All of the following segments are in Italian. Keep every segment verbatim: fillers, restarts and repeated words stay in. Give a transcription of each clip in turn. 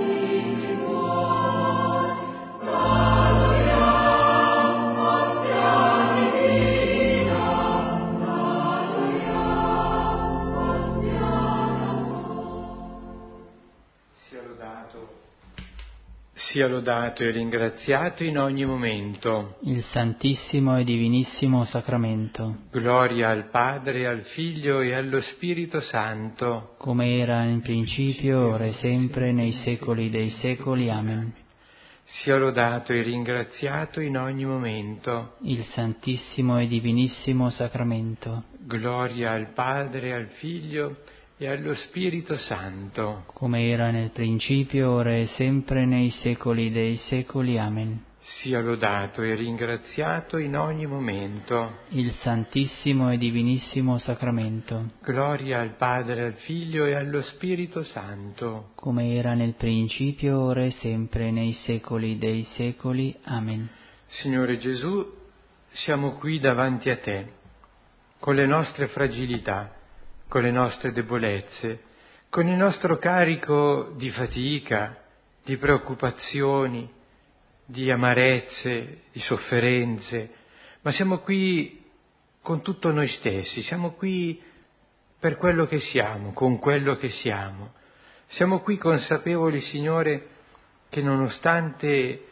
Sia lodato e ringraziato in ogni momento il Santissimo e Divinissimo Sacramento. Gloria al Padre, al Figlio e allo Spirito Santo, come era in principio, ora e sempre, nei secoli dei secoli. Amen. Sia lodato e ringraziato in ogni momento il Santissimo e Divinissimo Sacramento. Gloria al Padre, al Figlio e allo Spirito Santo, come era nel principio, ora e sempre, nei secoli dei secoli. Amen. Sia lodato e ringraziato in ogni momento il Santissimo e Divinissimo Sacramento. Gloria al Padre, al Figlio e allo Spirito Santo, come era nel principio, ora e sempre, nei secoli dei secoli. Amen. Signore Gesù, siamo qui davanti a Te, con le nostre fragilità, con le nostre debolezze, con il nostro carico di fatica, di preoccupazioni, di amarezze, di sofferenze, ma siamo qui con tutto noi stessi, siamo qui per quello che siamo, con quello che siamo. Siamo qui consapevoli, Signore, che nonostante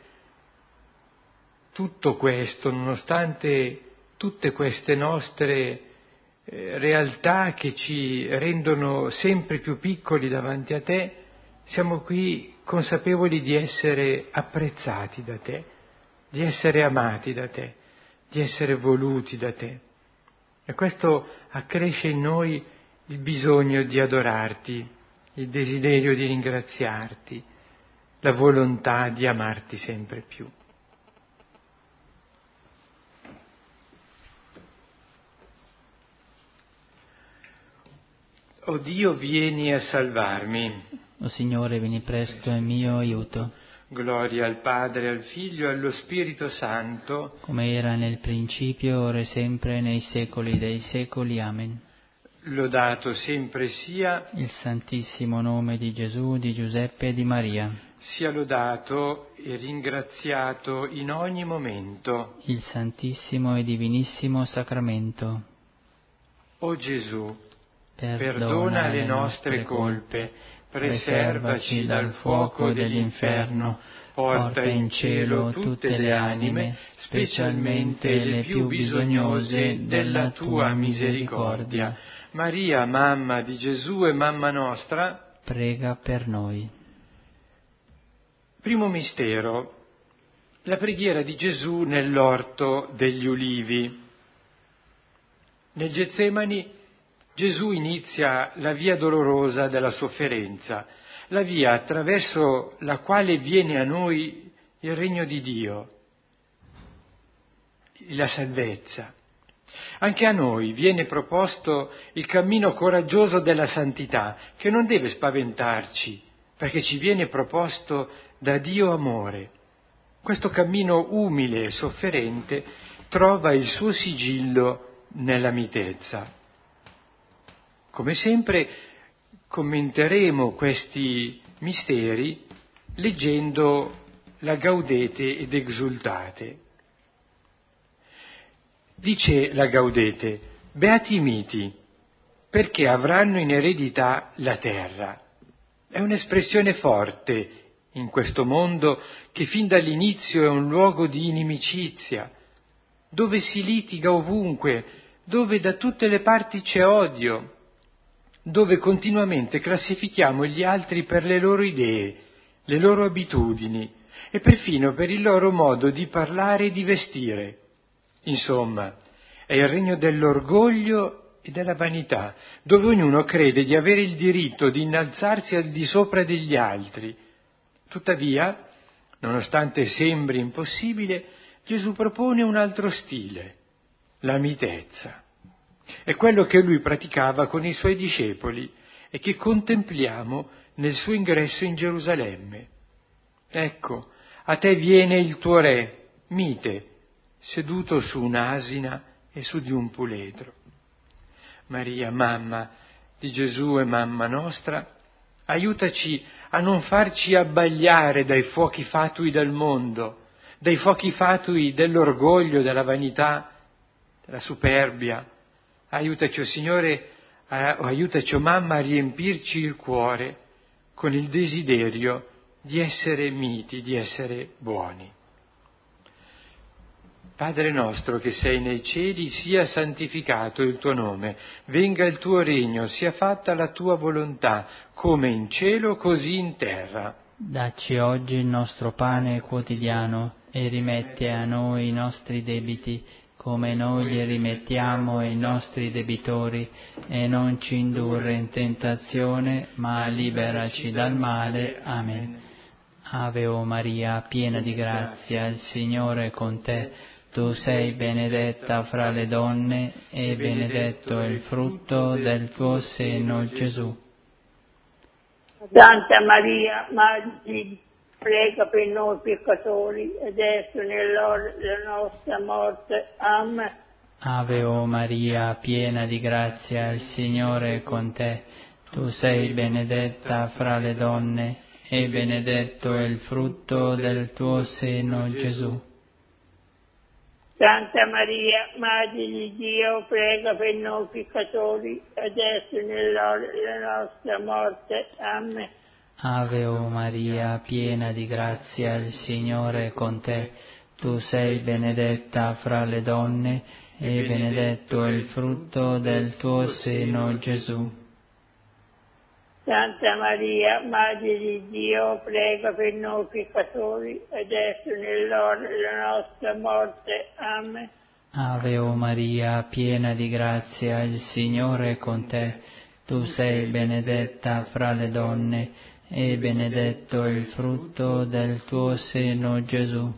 tutto questo, nonostante tutte queste nostre realtà che ci rendono sempre più piccoli davanti a Te, siamo qui consapevoli di essere apprezzati da Te, di essere amati da Te, di essere voluti da Te. E questo accresce in noi il bisogno di adorarti, il desiderio di ringraziarti, la volontà di amarti sempre più. O Dio, vieni a salvarmi. O Signore, vieni presto in mio aiuto. Gloria al Padre, al Figlio e allo Spirito Santo, come era nel principio, ora e sempre, nei secoli dei secoli. Amen. Lodato sempre sia il Santissimo nome di Gesù, di Giuseppe e di Maria. Sia lodato e ringraziato in ogni momento il Santissimo e Divinissimo Sacramento. O Gesù, perdona, perdona le nostre colpe, preservaci dal fuoco dell'inferno, porta in cielo tutte le anime, specialmente le più bisognose della tua misericordia. Maria, mamma di Gesù e mamma nostra, prega per noi. Primo mistero, la preghiera di Gesù nell'orto degli ulivi. Nel Getsemani Gesù inizia la via dolorosa della sofferenza, la via attraverso la quale viene a noi il regno di Dio, la salvezza. Anche a noi viene proposto il cammino coraggioso della santità, che non deve spaventarci, perché ci viene proposto da Dio amore. Questo cammino umile e sofferente trova il suo sigillo nella mitezza. Come sempre commenteremo questi misteri leggendo la Gaudete ed Exultate. Dice la Gaudete: beati i miti, perché avranno in eredità la terra. È un'espressione forte in questo mondo che fin dall'inizio è un luogo di inimicizia, dove si litiga ovunque, dove da tutte le parti c'è odio, dove continuamente classifichiamo gli altri per le loro idee, le loro abitudini e perfino per il loro modo di parlare e di vestire. Insomma, è il regno dell'orgoglio e della vanità, dove ognuno crede di avere il diritto di innalzarsi al di sopra degli altri. Tuttavia, nonostante sembri impossibile, Gesù propone un altro stile, la mitezza. È quello che lui praticava con i suoi discepoli e che contempliamo nel suo ingresso in Gerusalemme. Ecco, a te viene il tuo re, mite, seduto su un'asina e su di un puledro. Maria, mamma di Gesù e mamma nostra, aiutaci a non farci abbagliare dai fuochi fatui del mondo, dai fuochi fatui dell'orgoglio, della vanità, della superbia. Aiutaci, oh Signore, a, aiutaci, oh Mamma, a riempirci il cuore con il desiderio di essere miti, di essere buoni. Padre nostro che sei nei cieli, sia santificato il tuo nome, venga il tuo regno, sia fatta la tua volontà, come in cielo così in terra. Dacci oggi il nostro pane quotidiano e rimetti a noi i nostri debiti, come noi li rimettiamo ai nostri debitori, e non ci indurre in tentazione, ma liberaci dal male. Amen. Ave o Maria, piena di grazia, il Signore è con te. Tu sei benedetta fra le donne, e benedetto è il frutto del tuo seno, Gesù. Santa Maria, Madre di Dio, prega per noi peccatori, adesso e nell'ora della nostra morte. Amen. Ave o Maria, piena di grazia, il Signore è con te. Tu sei benedetta fra le donne, e benedetto è il frutto del tuo seno, Gesù. Santa Maria, Madre di Dio, prega per noi peccatori, adesso e nell'ora della nostra morte. Amen. Ave o Maria, piena di grazia, il Signore è con te. Tu sei benedetta fra le donne, e benedetto è il frutto del tuo seno, Gesù. Santa Maria, Madre di Dio, prega per noi peccatori, adesso e nell'ora della nostra morte. Amen. Ave o Maria, piena di grazia, il Signore è con te. Tu sei benedetta fra le donne, e benedetto è il frutto del tuo seno, Gesù.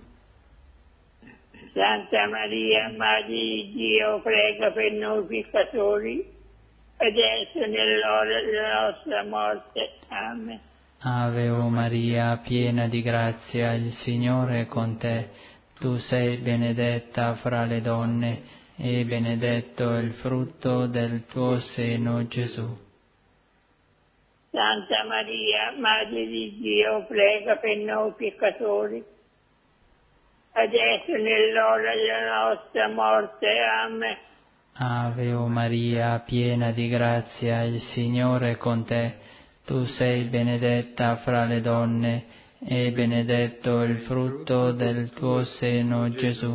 Santa Maria, Madre di Dio, prega per noi peccatori, adesso e nell'ora della nostra morte. Amen. Ave o Maria, piena di grazia, il Signore è con te. Tu sei benedetta fra le donne, e benedetto è il frutto del tuo seno, Gesù. Santa Maria, Madre di Dio, prega per noi peccatori, adesso e nell'ora della nostra morte. Amen. Ave o Maria, piena di grazia, il Signore è con te. Tu sei benedetta fra le donne, e benedetto è il frutto del tuo seno, Gesù.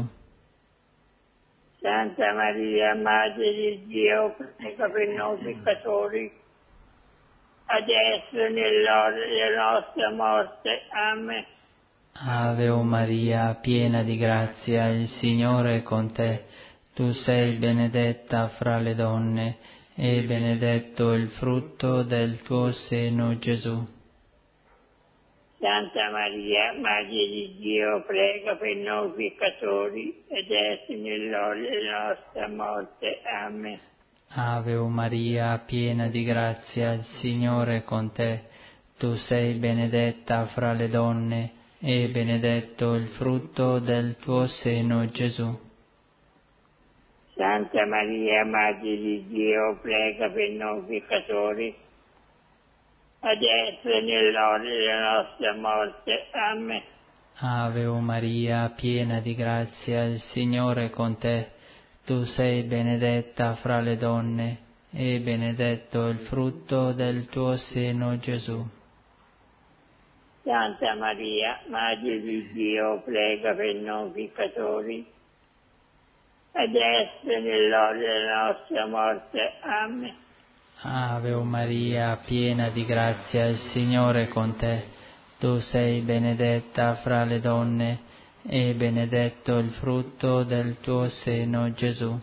Santa Maria, Madre di Dio, prega per noi peccatori, adesso e nell'ora della nostra morte. Amen. Ave o Maria, piena di grazia, il Signore è con te. Tu sei benedetta fra le donne, e benedetto il frutto del tuo seno, Gesù. Santa Maria, Madre di Dio, prega per noi peccatori, adesso e nell'ora della nostra morte. Amen. Ave o Maria, piena di grazia, il Signore è con te. Tu sei benedetta fra le donne, e benedetto il frutto del tuo seno, Gesù. Santa Maria, Madre di Dio, prega per noi peccatori, adesso e nell'ora della nostra morte. Amen. Ave o Maria, piena di grazia, il Signore è con te. Tu sei benedetta fra le donne, e benedetto il frutto del tuo seno, Gesù. Santa Maria, Madre di Dio, prega per noi peccatori, adesso e nell'ora della nostra morte. Amen. Ave o Maria, piena di grazia, il Signore è con te. Tu sei benedetta fra le donne, e benedetto il frutto del tuo seno, Gesù.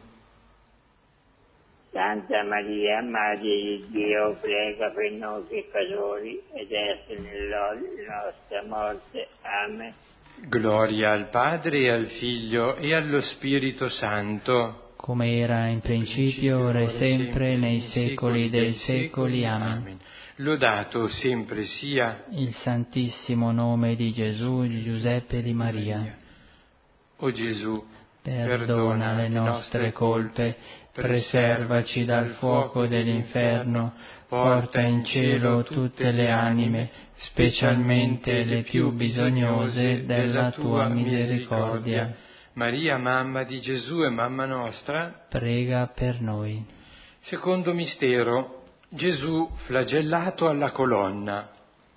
Santa Maria, Madre di Dio, prega per noi peccatori, adesso e nell'ora della nostra morte. Amen. Gloria al Padre, e al Figlio, e allo Spirito Santo, come era in principio, ora e sempre, nei secoli dei secoli. Amen. Lodato sempre sia il santissimo nome di Gesù, di Giuseppe e di Maria. O Gesù, Perdona le nostre colpe, preservaci dal fuoco dell'inferno, porta in cielo tutte le anime, specialmente le più bisognose della tua misericordia. Maria, mamma di Gesù e mamma nostra, prega per noi. Secondo mistero, Gesù flagellato alla colonna.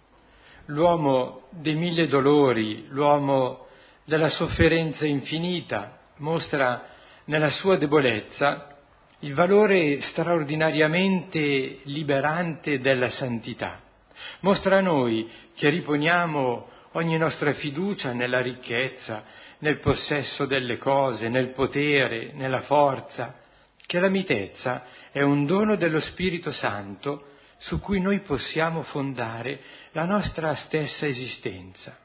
L'uomo dei mille dolori, l'uomo della sofferenza infinita, mostra nella sua debolezza il valore straordinariamente liberante della santità. Mostra a noi che riponiamo ogni nostra fiducia nella ricchezza, nel possesso delle cose, nel potere, nella forza, che la mitezza è un dono dello Spirito Santo su cui noi possiamo fondare la nostra stessa esistenza.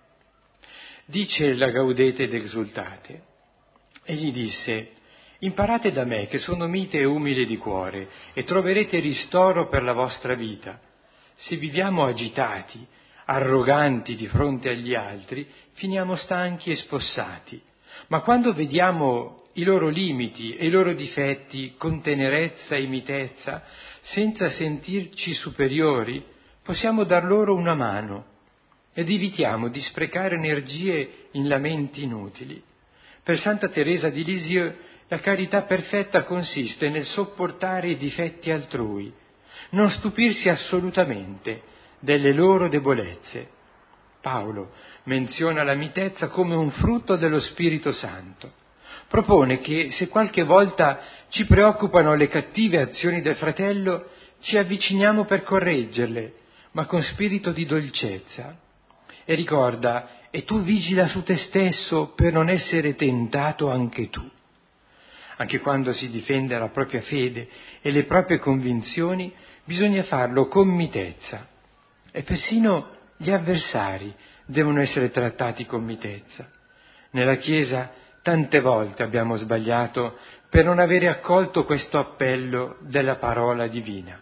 Dice la Gaudete ed Exultate. Egli disse: imparate da me che sono mite e umile di cuore e troverete ristoro per la vostra vita. Se viviamo agitati, arroganti di fronte agli altri, finiamo stanchi e spossati. Ma quando vediamo i loro limiti e i loro difetti con tenerezza e mitezza, senza sentirci superiori, possiamo dar loro una mano ed evitiamo di sprecare energie in lamenti inutili. Per Santa Teresa di Lisieux la carità perfetta consiste nel sopportare i difetti altrui, non stupirsi assolutamente delle loro debolezze. Paolo menziona la mitezza come un frutto dello Spirito Santo. Propone che se qualche volta ci preoccupano le cattive azioni del fratello, ci avviciniamo per correggerle, ma con spirito di dolcezza. E ricorda: e tu vigila su te stesso per non essere tentato anche tu. Anche quando si difende la propria fede e le proprie convinzioni, bisogna farlo con mitezza. E persino gli avversari devono essere trattati con mitezza. Nella Chiesa tante volte abbiamo sbagliato per non avere accolto questo appello della parola divina.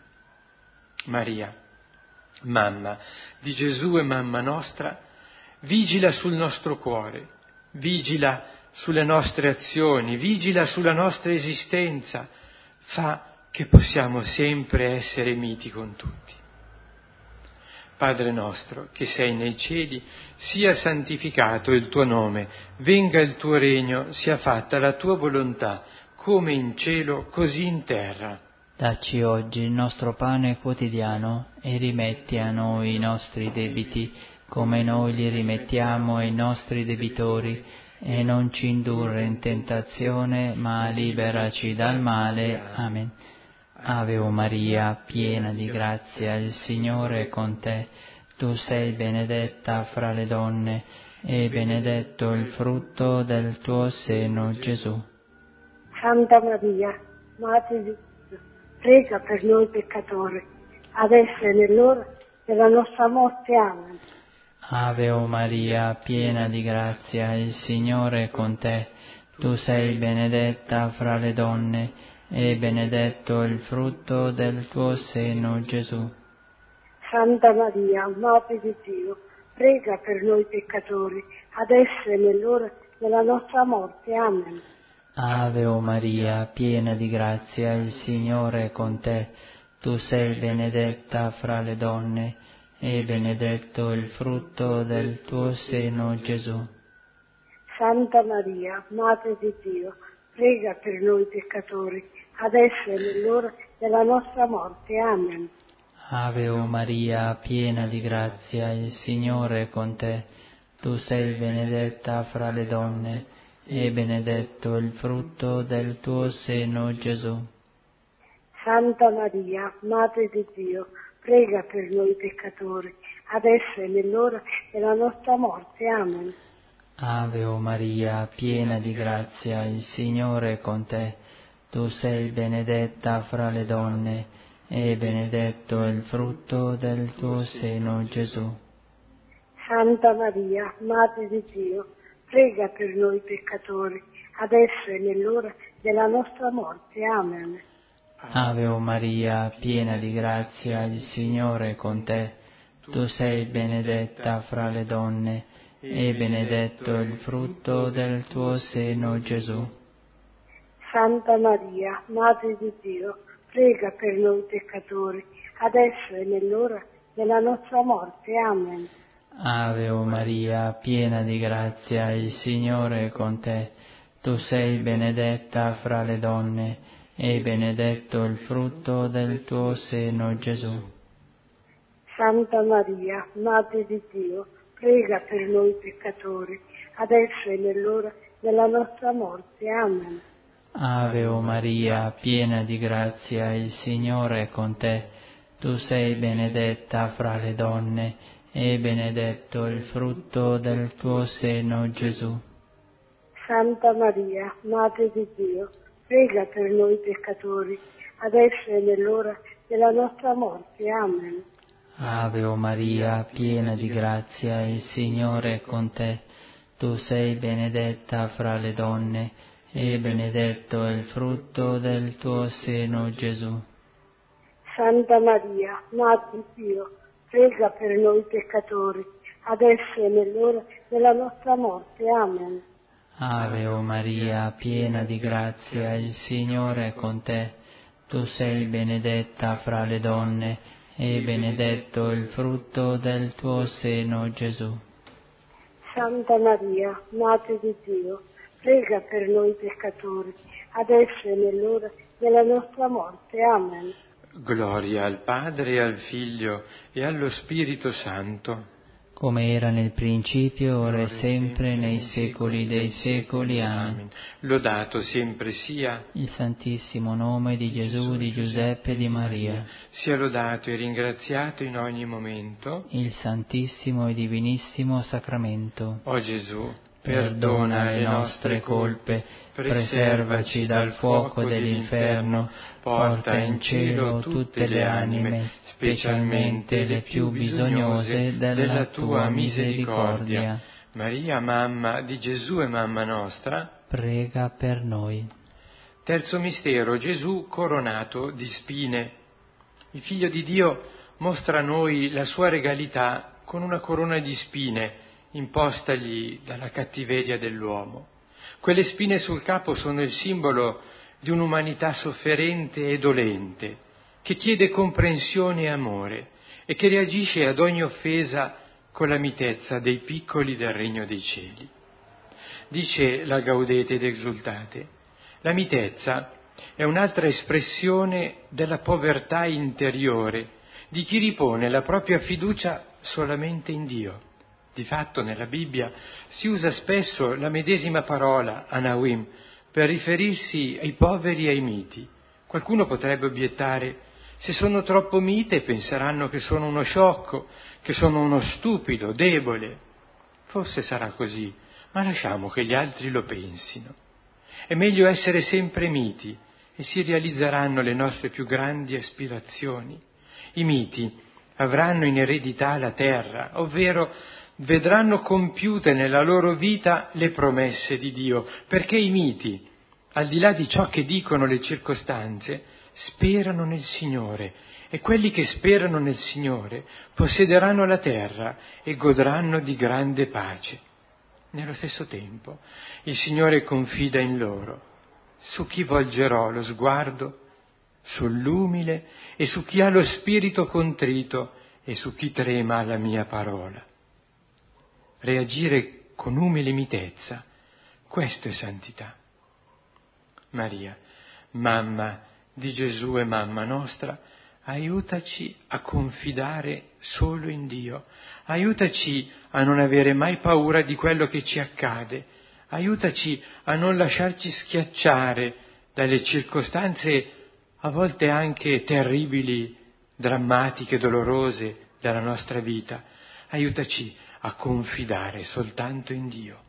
Maria, mamma di Gesù e mamma nostra, vigila sul nostro cuore, vigila sulle nostre azioni, vigila sulla nostra esistenza, fa che possiamo sempre essere miti con tutti. Padre nostro, che sei nei cieli, sia santificato il tuo nome, venga il tuo regno, sia fatta la tua volontà, come in cielo, così in terra. Dacci oggi il nostro pane quotidiano e rimetti a noi i nostri debiti, come noi li rimettiamo ai nostri debitori, e non ci indurre in tentazione, ma liberaci dal male. Amen. Ave o Maria, piena di grazia, il Signore è con te. Tu sei benedetta fra le donne, e benedetto il frutto del tuo seno, Gesù. Santa Maria, Madre di Dio, prega per noi peccatori, adesso e nell'ora della nostra morte. Amen. Ave o Maria, piena di grazia, il Signore è con te. Tu sei benedetta fra le donne, e benedetto il frutto del tuo seno, Gesù. Santa Maria, Madre di Dio, prega per noi peccatori, adesso e nell'ora della nostra morte. Amen. Ave o Maria, piena di grazia, il Signore è con te. Tu sei benedetta fra le donne, e benedetto il frutto del tuo seno, Gesù. Santa Maria, Madre di Dio, prega per noi peccatori, adesso e nell'ora della nostra morte. Amen. Ave o Maria, piena di grazia, il Signore è con te. Tu sei benedetta fra le donne, e benedetto il frutto del tuo seno, Gesù. Santa Maria, Madre di Dio, prega per noi peccatori, adesso e nell'ora della nostra morte. Amen. Ave o Maria, piena di grazia, il Signore è con te. Tu sei benedetta fra le donne, e benedetto il frutto del tuo seno, Gesù. Santa Maria, Madre di Dio, prega per noi peccatori, adesso e nell'ora della nostra morte. Amen. Ave o Maria, piena di grazia, il Signore è con te. Tu sei benedetta fra le donne, e benedetto il frutto del tuo seno, Gesù. Santa Maria, Madre di Dio, prega per noi peccatori, adesso e nell'ora della nostra morte. Amen. Ave o Maria, piena di grazia, il Signore è con te. Tu sei benedetta fra le donne, e benedetto il frutto del tuo seno, Gesù. Santa Maria, Madre di Dio, prega per noi peccatori, adesso e nell'ora della nostra morte. Amen. Ave o Maria, piena di grazia, il Signore è con te. Tu sei benedetta fra le donne, e benedetto il frutto del tuo seno, Gesù. Santa Maria, Madre di Dio, prega per noi peccatori, adesso e nell'ora della nostra morte. Amen. Ave o Maria, piena di grazia, il Signore è con te. Tu sei benedetta fra le donne, e benedetto è il frutto del tuo seno, Gesù. Santa Maria, Madre di Dio, prega per noi peccatori, adesso e nell'ora della nostra morte. Amen. Ave o Maria, piena di grazia, il Signore è con te. Tu sei benedetta fra le donne, e benedetto il frutto del tuo seno, Gesù. Santa Maria, Madre di Dio, prega per noi peccatori, adesso e nell'ora della nostra morte. Amen. Gloria al Padre, e al Figlio, e allo Spirito Santo, come era nel principio, ora e sempre, nei secoli dei secoli. Amen. Lodato sempre sia il Santissimo nome di Gesù, di Giuseppe e di Maria. Sia lodato e ringraziato in ogni momento il Santissimo e Divinissimo Sacramento. O Gesù, perdona le nostre colpe, preservaci dal fuoco dell'inferno, porta in cielo tutte le anime, specialmente le più bisognose della tua misericordia. Maria, mamma di Gesù e mamma nostra, prega per noi. Terzo mistero, Gesù coronato di spine. Il Figlio di Dio mostra a noi la sua regalità con una corona di spine impostagli dalla cattiveria dell'uomo. Quelle spine sul capo sono il simbolo di un'umanità sofferente e dolente, che chiede comprensione e amore e che reagisce ad ogni offesa con la mitezza dei piccoli del regno dei cieli. Dice la Gaudete ed Exultate: la mitezza è un'altra espressione della povertà interiore di chi ripone la propria fiducia solamente in Dio. Difatto nella Bibbia si usa spesso la medesima parola, anawim, per riferirsi ai poveri e ai miti. Qualcuno potrebbe obiettare: se sono troppo mite penseranno che sono uno sciocco, che sono uno stupido, debole. Forse sarà così, ma lasciamo che gli altri lo pensino. È meglio essere sempre miti e si realizzeranno le nostre più grandi aspirazioni. I miti avranno in eredità la terra, ovvero vedranno compiute nella loro vita le promesse di Dio, perché i miti, al di là di ciò che dicono le circostanze, sperano nel Signore, e quelli che sperano nel Signore possederanno la terra e godranno di grande pace. Nello stesso tempo il Signore confida in loro: su chi volgerò lo sguardo? Sull'umile e su chi ha lo spirito contrito e su chi trema alla mia parola. Reagire con umile mitezza, questo è santità. Maria, mamma di Gesù e mamma nostra, aiutaci a confidare solo in Dio, aiutaci a non avere mai paura di quello che ci accade, aiutaci a non lasciarci schiacciare dalle circostanze a volte anche terribili, drammatiche, dolorose della nostra vita, aiutaci a confidare soltanto in Dio.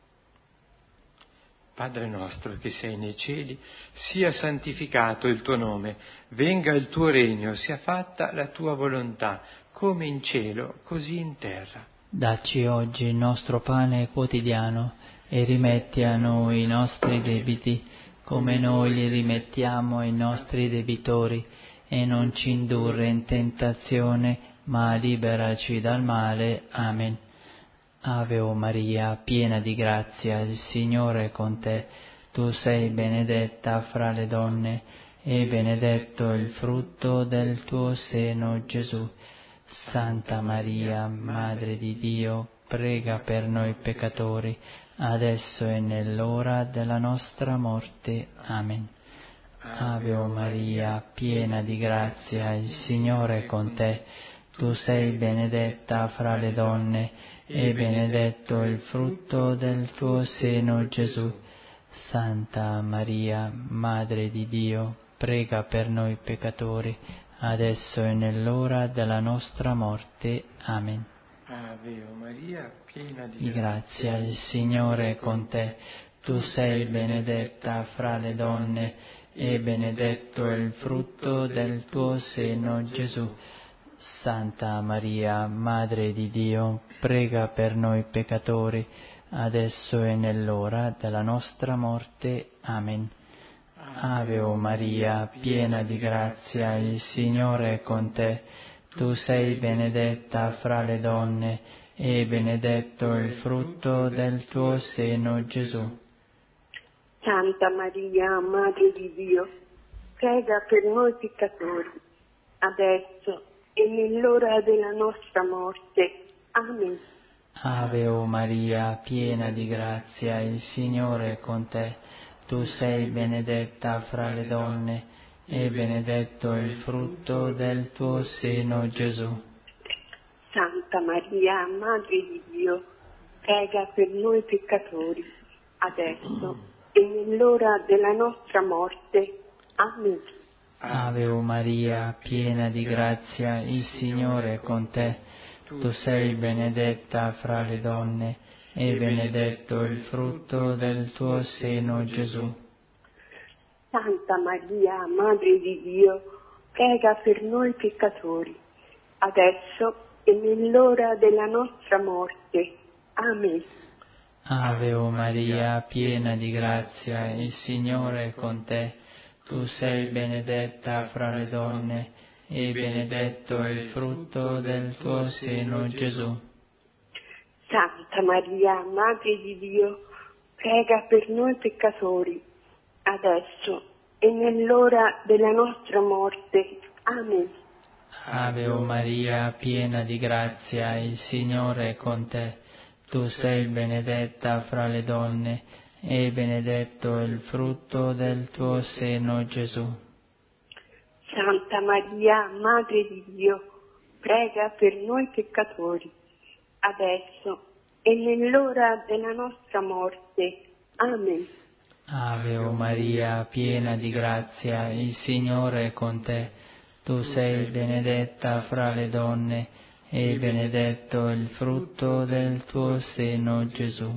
Padre nostro che sei nei cieli, sia santificato il tuo nome, venga il tuo regno, sia fatta la tua volontà, come in cielo, così in terra. Dacci oggi il nostro pane quotidiano e rimetti a noi i nostri debiti, come noi li rimettiamo ai nostri debitori, e non ci indurre in tentazione, ma liberaci dal male. Amen. Ave o Maria, piena di grazia, il Signore è con te. tu sei benedetta fra le donne, e benedetto il frutto del tuo seno, Gesù. Santa Maria, Madre di Dio, prega per noi peccatori, adesso e nell'ora della nostra morte. Amen. Ave o Maria, piena di grazia, il Signore è con te. Tu sei benedetta fra le donne, e benedetto il frutto del tuo seno, Gesù. Santa Maria, Madre di Dio, prega per noi peccatori, adesso e nell'ora della nostra morte. Amen. Ave o Maria, piena di, Di grazia, il Signore è con te. Tu sei benedetta fra le donne, e benedetto è il frutto del tuo seno, Gesù. Santa Maria, Madre di Dio, prega per noi peccatori, adesso e nell'ora della nostra morte. Amen. Ave o Maria, piena di grazia, il Signore è con te. Tu sei benedetta fra le donne, e benedetto è il frutto del tuo seno, Gesù. Santa Maria, Madre di Dio, prega per noi peccatori, adesso e nell'ora della nostra morte. Amen. Ave o Maria, piena di grazia, il Signore è con te. Tu sei benedetta fra le donne, e benedetto è il frutto del tuo seno, Gesù. Santa Maria, Madre di Dio, prega per noi peccatori, adesso e nell'ora della nostra morte. Amen. Ave o Maria, piena di grazia, il Signore è con te. Tu sei benedetta fra le donne, e benedetto il frutto del tuo seno, Gesù. Santa Maria, Madre di Dio, prega per noi peccatori, adesso e nell'ora della nostra morte. Amen. Ave o Maria, piena di grazia, il Signore è con te. Tu sei benedetta fra le donne, e benedetto è il frutto del tuo seno, Gesù. Santa Maria, Madre di Dio, prega per noi peccatori, adesso e nell'ora della nostra morte. Amen. Ave o Maria, piena di grazia, il Signore è con te. Tu sei benedetta fra le donne, e benedetto è il frutto del tuo seno, Gesù. Santa Maria, Madre di Dio, prega per noi peccatori, adesso e nell'ora della nostra morte. Amen. Ave o Maria, piena di grazia, il Signore è con te. Tu sei benedetta fra le donne, e benedetto è il frutto del tuo seno, Gesù.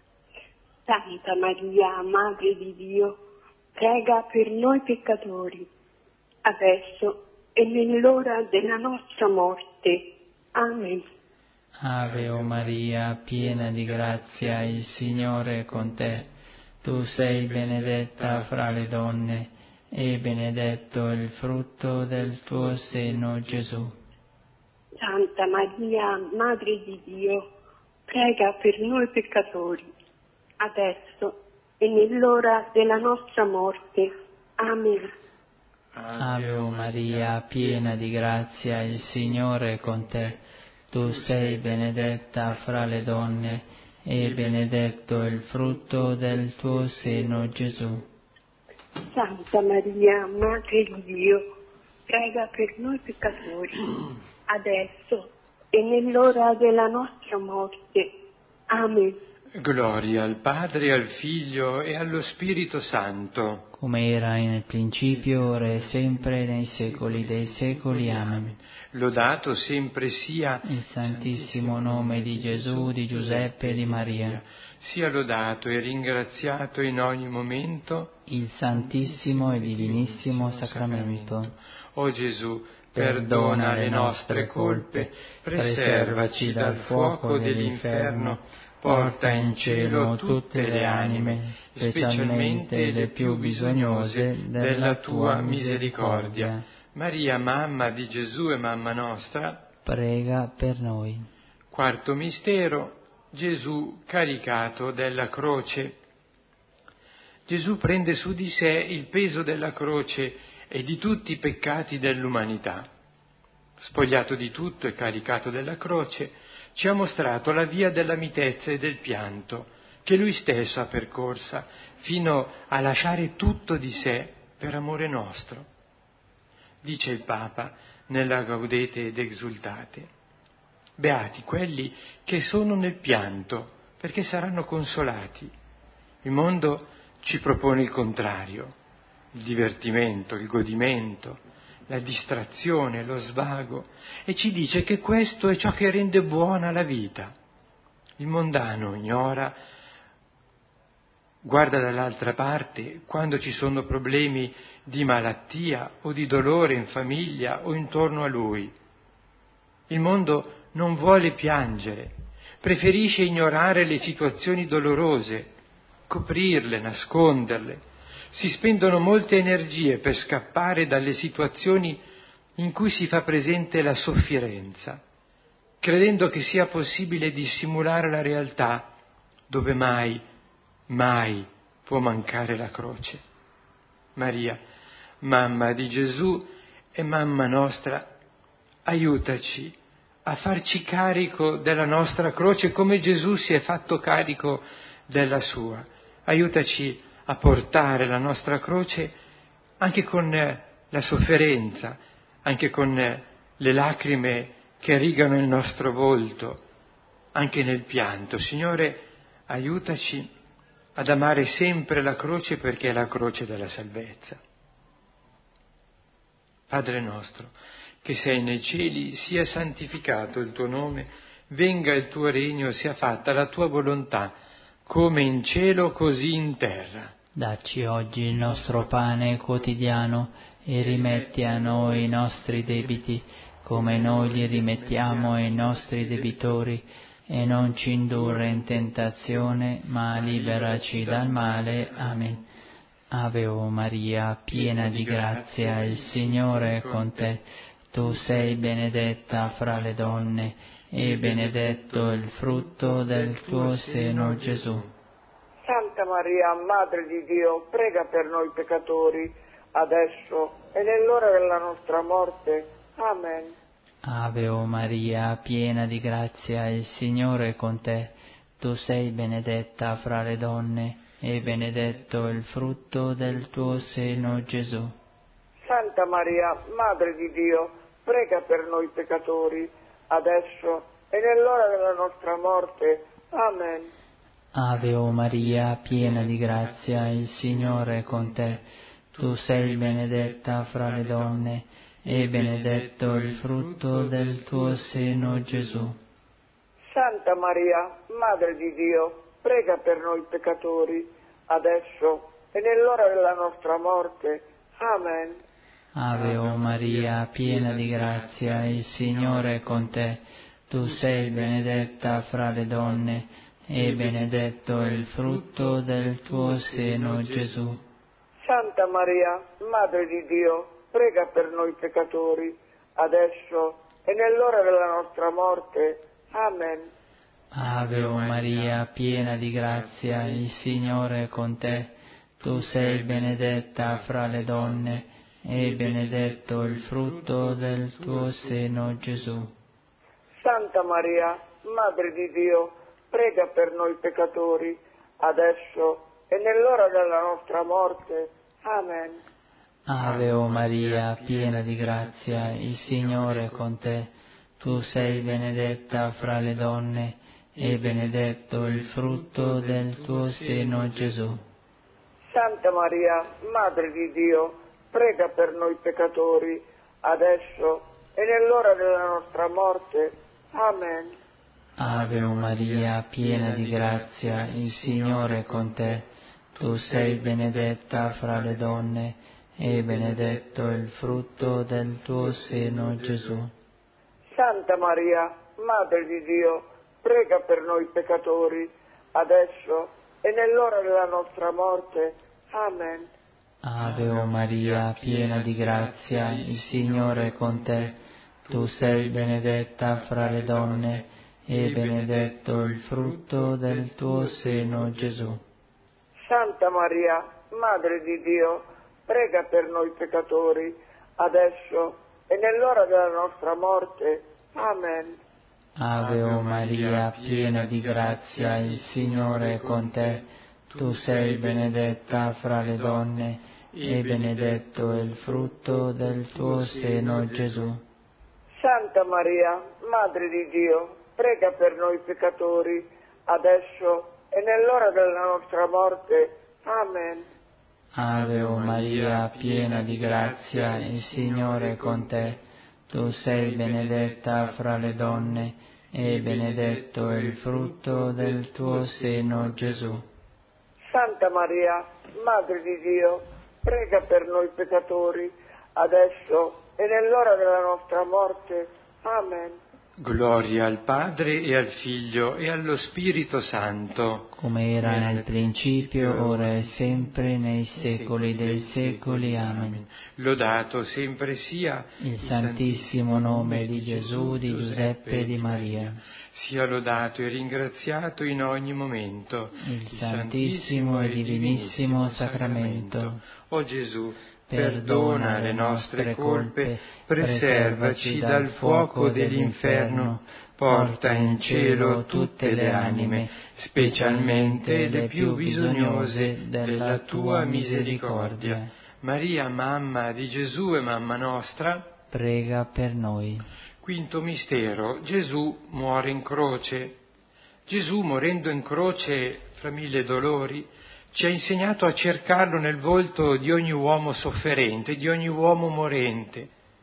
Santa Maria, Madre di Dio, prega per noi peccatori, adesso e nell'ora della nostra morte. Amen. Ave o Maria, piena di grazia, il Signore è con te. Tu sei benedetta fra le donne, e benedetto è il frutto del tuo seno, Gesù. Santa Maria, Madre di Dio, prega per noi peccatori, adesso e nell'ora della nostra morte. Amen. Ave o Maria, piena di grazia, il Signore è con te. Tu sei benedetta fra le donne, e benedetto è il frutto del tuo seno, Gesù. Santa Maria, Madre di Dio, prega per noi peccatori, adesso e nell'ora della nostra morte. Amen. Gloria al Padre, al Figlio e allo Spirito Santo, come era nel principio, ora e sempre, nei secoli dei secoli. Amen. lodato sempre sia Il santissimo nome di Gesù, di Giuseppe e di Maria, sia lodato e ringraziato in ogni momento il santissimo e divinissimo sacramento. O Gesù, perdona le nostre colpe, preservaci dal fuoco dell'inferno, porta in cielo tutte le anime, specialmente le più bisognose della tua misericordia. Maria, mamma di Gesù e mamma nostra, prega per noi. Quarto mistero, Gesù caricato della croce. Gesù prende su di sé il peso della croce e di tutti i peccati dell'umanità. Spogliato di tutto e caricato della croce, ci ha mostrato la via della mitezza e del pianto, che lui stesso ha percorsa, fino a lasciare tutto di sé per amore nostro. Dice il Papa nella Gaudete ed Exultate: beati quelli che sono nel pianto, perché saranno consolati. Il mondo ci propone il contrario, il divertimento, il godimento, la distrazione, lo svago, e ci dice che questo è ciò che rende buona la vita. Il mondano ignora, guarda dall'altra parte quando ci sono problemi di malattia o di dolore in famiglia o intorno a lui. Il mondo non vuole piangere, preferisce ignorare le situazioni dolorose, coprirle, nasconderle. Si spendono molte energie per scappare dalle situazioni in cui si fa presente la sofferenza, credendo che sia possibile dissimulare la realtà dove mai, mai può mancare la croce. Maria, mamma di Gesù e mamma nostra, aiutaci a farci carico della nostra croce come Gesù si è fatto carico della sua. Aiutaci a portare la nostra croce anche con la sofferenza, anche con le lacrime che rigano il nostro volto, anche nel pianto. Signore, aiutaci ad amare sempre la croce, perché è la croce della salvezza. Padre nostro, che sei nei cieli, sia santificato il tuo nome, venga il tuo regno, sia fatta la tua volontà, come in cielo così in terra. Dacci oggi il nostro pane quotidiano e rimetti a noi i nostri debiti, come noi li rimettiamo ai nostri debitori, e non ci indurre in tentazione, ma liberaci dal male. Amen. Ave o Maria, piena di grazia, il Signore è con te. Tu sei benedetta fra le donne, e benedetto il frutto del tuo seno, Gesù. Santa Maria, Madre di Dio, prega per noi peccatori, adesso e nell'ora della nostra morte. Amen. Ave o Maria, piena di grazia, il Signore è con te. Tu sei benedetta fra le donne, e benedetto il frutto del tuo seno, Gesù. Santa Maria, Madre di Dio, prega per noi peccatori, adesso e nell'ora della nostra morte. Amen. Ave o Maria, piena di grazia, il Signore è con te. Tu sei benedetta fra le donne, e benedetto il frutto del tuo seno, Gesù. Santa Maria, Madre di Dio, prega per noi peccatori, adesso e nell'ora della nostra morte. Amen. Ave o Maria, piena di grazia, il Signore è con te. Tu sei benedetta fra le donne, e benedetto il frutto del tuo seno, Gesù. Santa Maria, Madre di Dio, prega per noi peccatori, adesso e nell'ora della nostra morte. Amen. Ave o Maria, piena di grazia, il Signore è con te. Tu sei benedetta fra le donne, e benedetto il frutto del tuo seno, Gesù. Santa Maria, Madre di Dio, prega per noi peccatori, adesso e nell'ora della nostra morte. Amen. Ave o Maria, piena di grazia, il Signore è con te. Tu sei benedetta fra le donne, e benedetto il frutto del tuo seno, Gesù. Santa Maria, Madre di Dio, prega per noi peccatori, adesso e nell'ora della nostra morte. Amen. Ave o Maria, piena di grazia, il Signore è con te. Tu sei benedetta fra le donne, e benedetto il frutto del tuo seno, Gesù. Santa Maria, Madre di Dio, prega per noi peccatori, adesso e nell'ora della nostra morte. Amen. Ave o Maria, piena di grazia, il Signore è con te. Tu sei benedetta fra le donne, e benedetto il frutto del tuo seno, Gesù. Santa Maria, Madre di Dio, prega per noi peccatori, adesso e nell'ora della nostra morte. Amen. Ave o Maria, piena di grazia, il Signore è con te. Tu sei benedetta fra le donne, e benedetto è il frutto del tuo seno, Gesù. Santa Maria, Madre di Dio, prega per noi peccatori, adesso e nell'ora della nostra morte. Amen. Ave o Maria, piena di grazia, il Signore è con te. Tu sei benedetta fra le donne, e benedetto è il frutto del tuo seno, Gesù. Santa Maria, Madre di Dio, prega per noi peccatori, adesso e nell'ora della nostra morte. Amen. Gloria al Padre e al Figlio e allo Spirito Santo, come era nel principio, ora e sempre, nei secoli dei secoli. Amen. Lodato sempre sia il santissimo nome di Gesù, di Giuseppe e di Maria. Sia lodato e ringraziato in ogni momento il santissimo e divinissimo sacramento. O Gesù, perdona le nostre colpe, preservaci dal fuoco dell'inferno, porta in cielo tutte le anime, specialmente le più bisognose della tua misericordia. Maria, mamma di Gesù e mamma nostra, prega per noi. Quinto mistero, Gesù muore in croce. Gesù, morendo in croce fra mille dolori, ci ha insegnato a cercarlo nel volto di ogni uomo sofferente, di ogni uomo morente.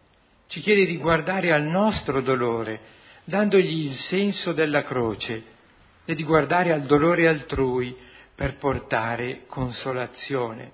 Ci chiede di guardare al nostro dolore, dandogli il senso della croce, e di guardare al dolore altrui per portare consolazione.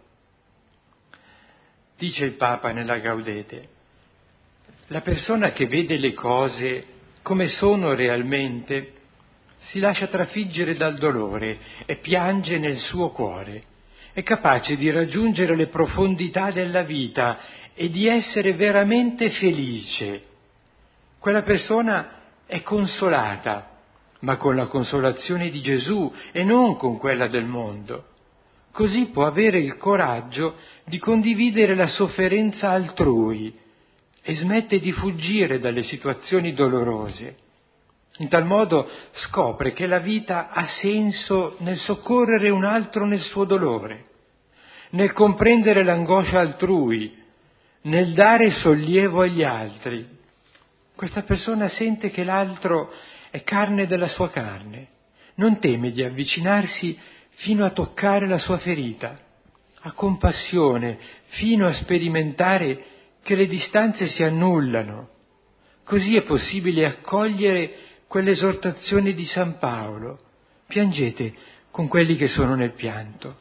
Dice il Papa nella Gaudete: la persona che vede le cose come sono realmente si lascia trafiggere dal dolore e piange nel suo cuore. È capace di raggiungere le profondità della vita e di essere veramente felice. Quella persona è consolata, ma con la consolazione di Gesù e non con quella del mondo. Così può avere il coraggio di condividere la sofferenza altrui e smette di fuggire dalle situazioni dolorose. In tal modo scopre che la vita ha senso nel soccorrere un altro nel suo dolore, nel comprendere l'angoscia altrui, nel dare sollievo agli altri. Questa persona sente che l'altro è carne della sua carne, non teme di avvicinarsi fino a toccare la sua ferita, ha compassione fino a sperimentare che le distanze si annullano. Così è possibile accogliere quell'esortazione di San Paolo: piangete con quelli che sono nel pianto.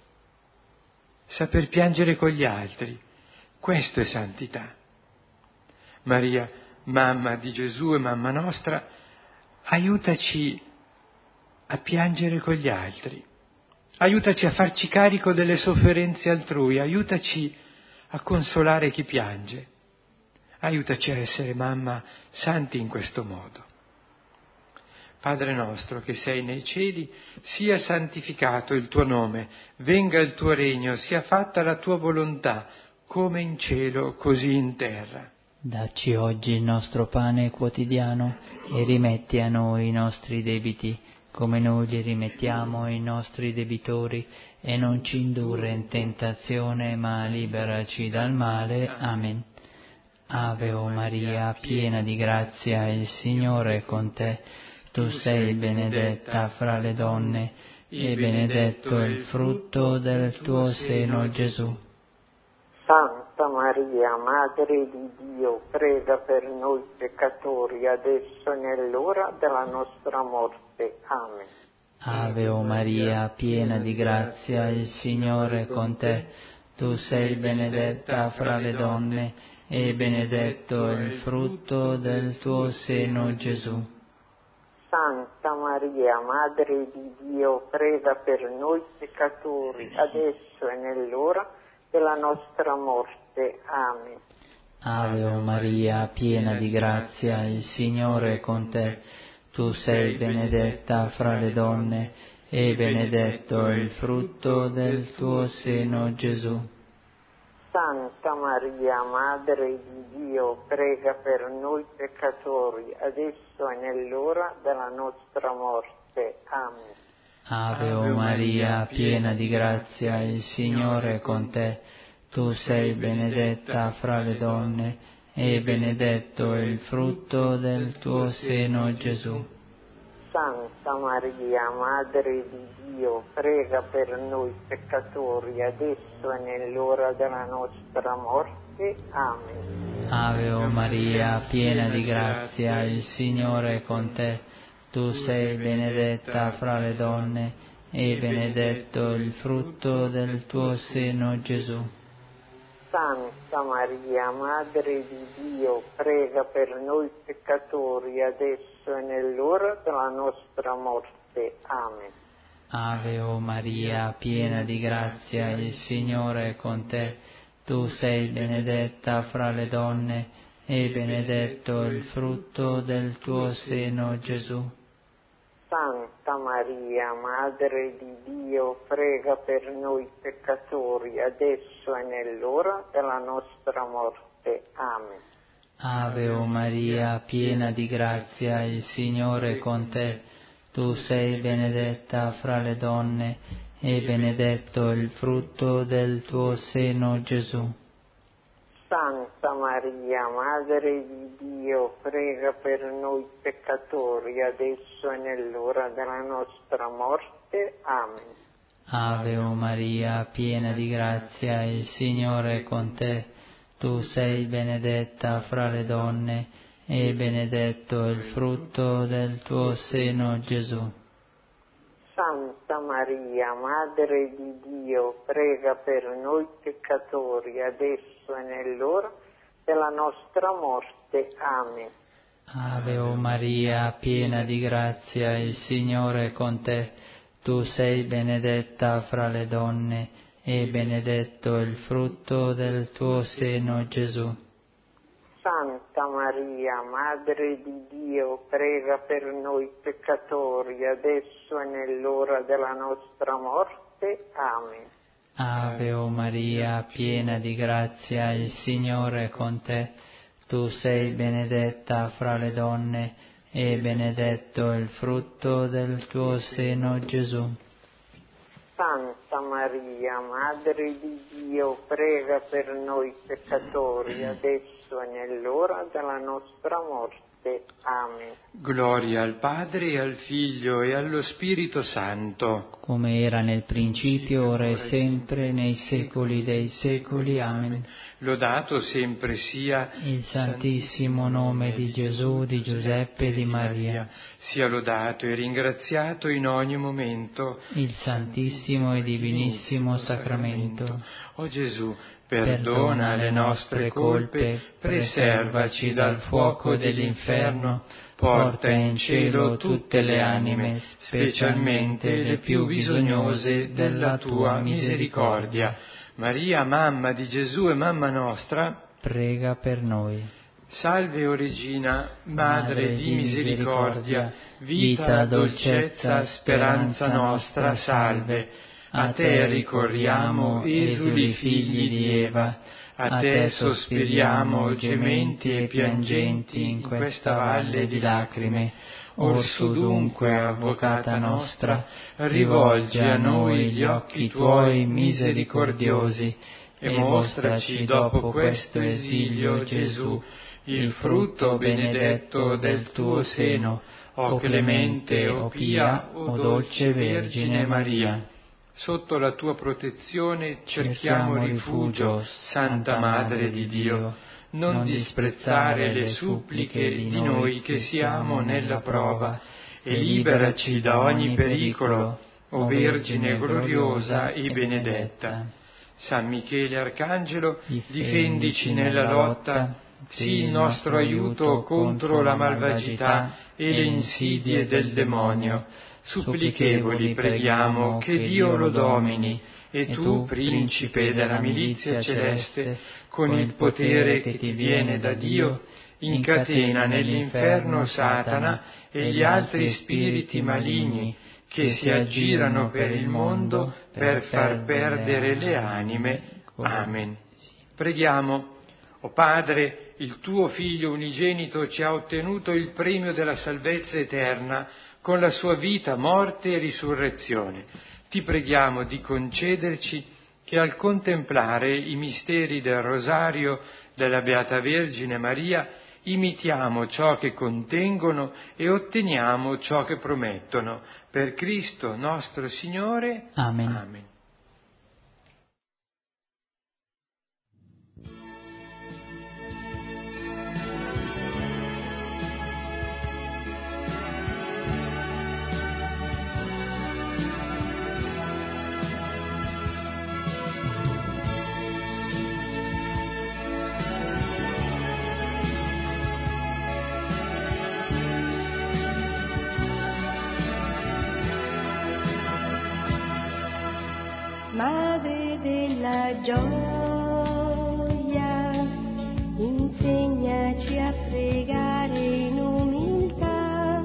Saper piangere con gli altri, questo è santità. Maria, mamma di Gesù e mamma nostra, aiutaci a piangere con gli altri, aiutaci a farci carico delle sofferenze altrui, aiutaci a consolare chi piange, aiutaci a essere, mamma, santi in questo modo. Padre nostro che sei nei cieli, sia santificato il tuo nome, venga il tuo regno, sia fatta la tua volontà, come in cielo, così in terra. Dacci oggi il nostro pane quotidiano e rimetti a noi i nostri debiti, come noi li rimettiamo ai nostri debitori, e non ci indurre in tentazione, ma liberaci dal male. Amen. Ave o Maria, piena di grazia, il Signore è con te. Tu sei benedetta fra le donne, e benedetto è il frutto del tuo seno, Gesù. Santa Maria, Madre di Dio, prega per noi peccatori, adesso e nell'ora della nostra morte. Amen. Ave o Maria, piena di grazia, il Signore è con te. Tu sei benedetta fra le donne, e benedetto è il frutto del tuo seno, Gesù. Santa Maria, Madre di Dio, prega per noi peccatori, adesso e nell'ora della nostra morte. Amen. Ave o Maria, piena di grazia, il Signore è con te. Tu sei benedetta fra le donne, e benedetto è il frutto del tuo seno, Gesù. Santa Maria, Madre di Dio, prega per noi peccatori, adesso e nell'ora della nostra morte. Amen. Ave o Maria, piena di grazia, il Signore è con te. Tu sei benedetta fra le donne, e benedetto è il frutto del tuo seno, Gesù. Santa Maria, Madre di Dio, prega per noi peccatori, adesso e nell'ora della nostra morte. Amen. Ave o Maria, piena di grazia, il Signore è con te. Tu sei benedetta fra le donne, e benedetto il frutto del tuo seno, Gesù. Santa Maria, Madre di Dio, prega per noi peccatori, adesso e nell'ora della nostra morte. Amen. Ave o Maria, piena di grazia, il Signore è con te. Tu sei benedetta fra le donne, e benedetto il frutto del tuo seno, Gesù. Santa Maria, Madre di Dio, prega per noi peccatori, adesso e nell'ora della nostra morte. Amen. Ave o Maria, piena di grazia, il Signore è con te. Tu sei benedetta fra le donne, e benedetto il frutto del tuo seno, Gesù. Santa Maria, Madre di Dio, prega per noi peccatori, adesso e nell'ora della nostra morte. Amen. Ave o Maria, piena di grazia, il Signore è con te. Tu sei benedetta fra le donne, e benedetto il frutto del tuo seno, Gesù. Santa Maria, Madre di Dio, prega per noi peccatori, adesso e nell'ora della nostra morte. Amen. Ave o Maria, piena di grazia, il Signore è con te. Tu sei benedetta fra le donne, e benedetto il frutto del tuo seno, Gesù. Santa Maria, Madre di Dio, prega per noi peccatori, adesso e nell'ora della nostra morte. Amen. Ave o Maria, piena di grazia, il Signore è con te. Tu sei benedetta fra le donne, e benedetto il frutto del tuo seno, Gesù. Santa Maria, Madre di Dio, prega per noi peccatori, adesso e nell'ora della nostra morte. Amen. Gloria al Padre, e al Figlio, e allo Spirito Santo. Come era nel principio, ora e sempre, nei secoli dei secoli. Amen. Lodato sempre sia il santissimo nome di Gesù, di Giuseppe e di Maria. Sia lodato e ringraziato in ogni momento il santissimo e divinissimo sacramento. O Gesù, perdona le nostre colpe, preservaci dal fuoco dell'inferno, porta in cielo tutte le anime, specialmente le più bisognose della tua misericordia. Maria, mamma di Gesù e mamma nostra, prega per noi. Salve, o Regina, Madre, Madre di misericordia, vita, dolcezza, speranza nostra, salve. A te ricorriamo, esuli figli di Eva, a te sospiriamo, gementi e piangenti in questa valle di lacrime. Orsu dunque, avvocata nostra, rivolgi a noi gli occhi tuoi misericordiosi, e mostraci dopo questo esilio, Gesù, il frutto benedetto del tuo seno, o clemente, o pia, o dolce Vergine Maria. Sotto la tua protezione cerchiamo rifugio, Santa Madre di Dio. Non disprezzare le suppliche di noi che siamo nella prova, e liberaci da ogni pericolo, o Vergine gloriosa e benedetta. San Michele Arcangelo, difendici nella lotta, sii il nostro aiuto contro la malvagità e le insidie del demonio. Supplichevoli preghiamo che Dio lo domini, e tu, principe della milizia celeste, con il potere che ti viene da Dio, incatena nell'inferno Satana e gli altri spiriti maligni che si aggirano per il mondo per far perdere le anime. Amen. Preghiamo. O Padre, il tuo Figlio unigenito ci ha ottenuto il premio della salvezza eterna con la sua vita, morte e risurrezione. Ti preghiamo di concederci che al contemplare i misteri del Rosario della Beata Vergine Maria imitiamo ciò che contengono e otteniamo ciò che promettono. Per Cristo nostro Signore. Amen. Amen. Madre della gioia, insegnaci a pregare in umiltà,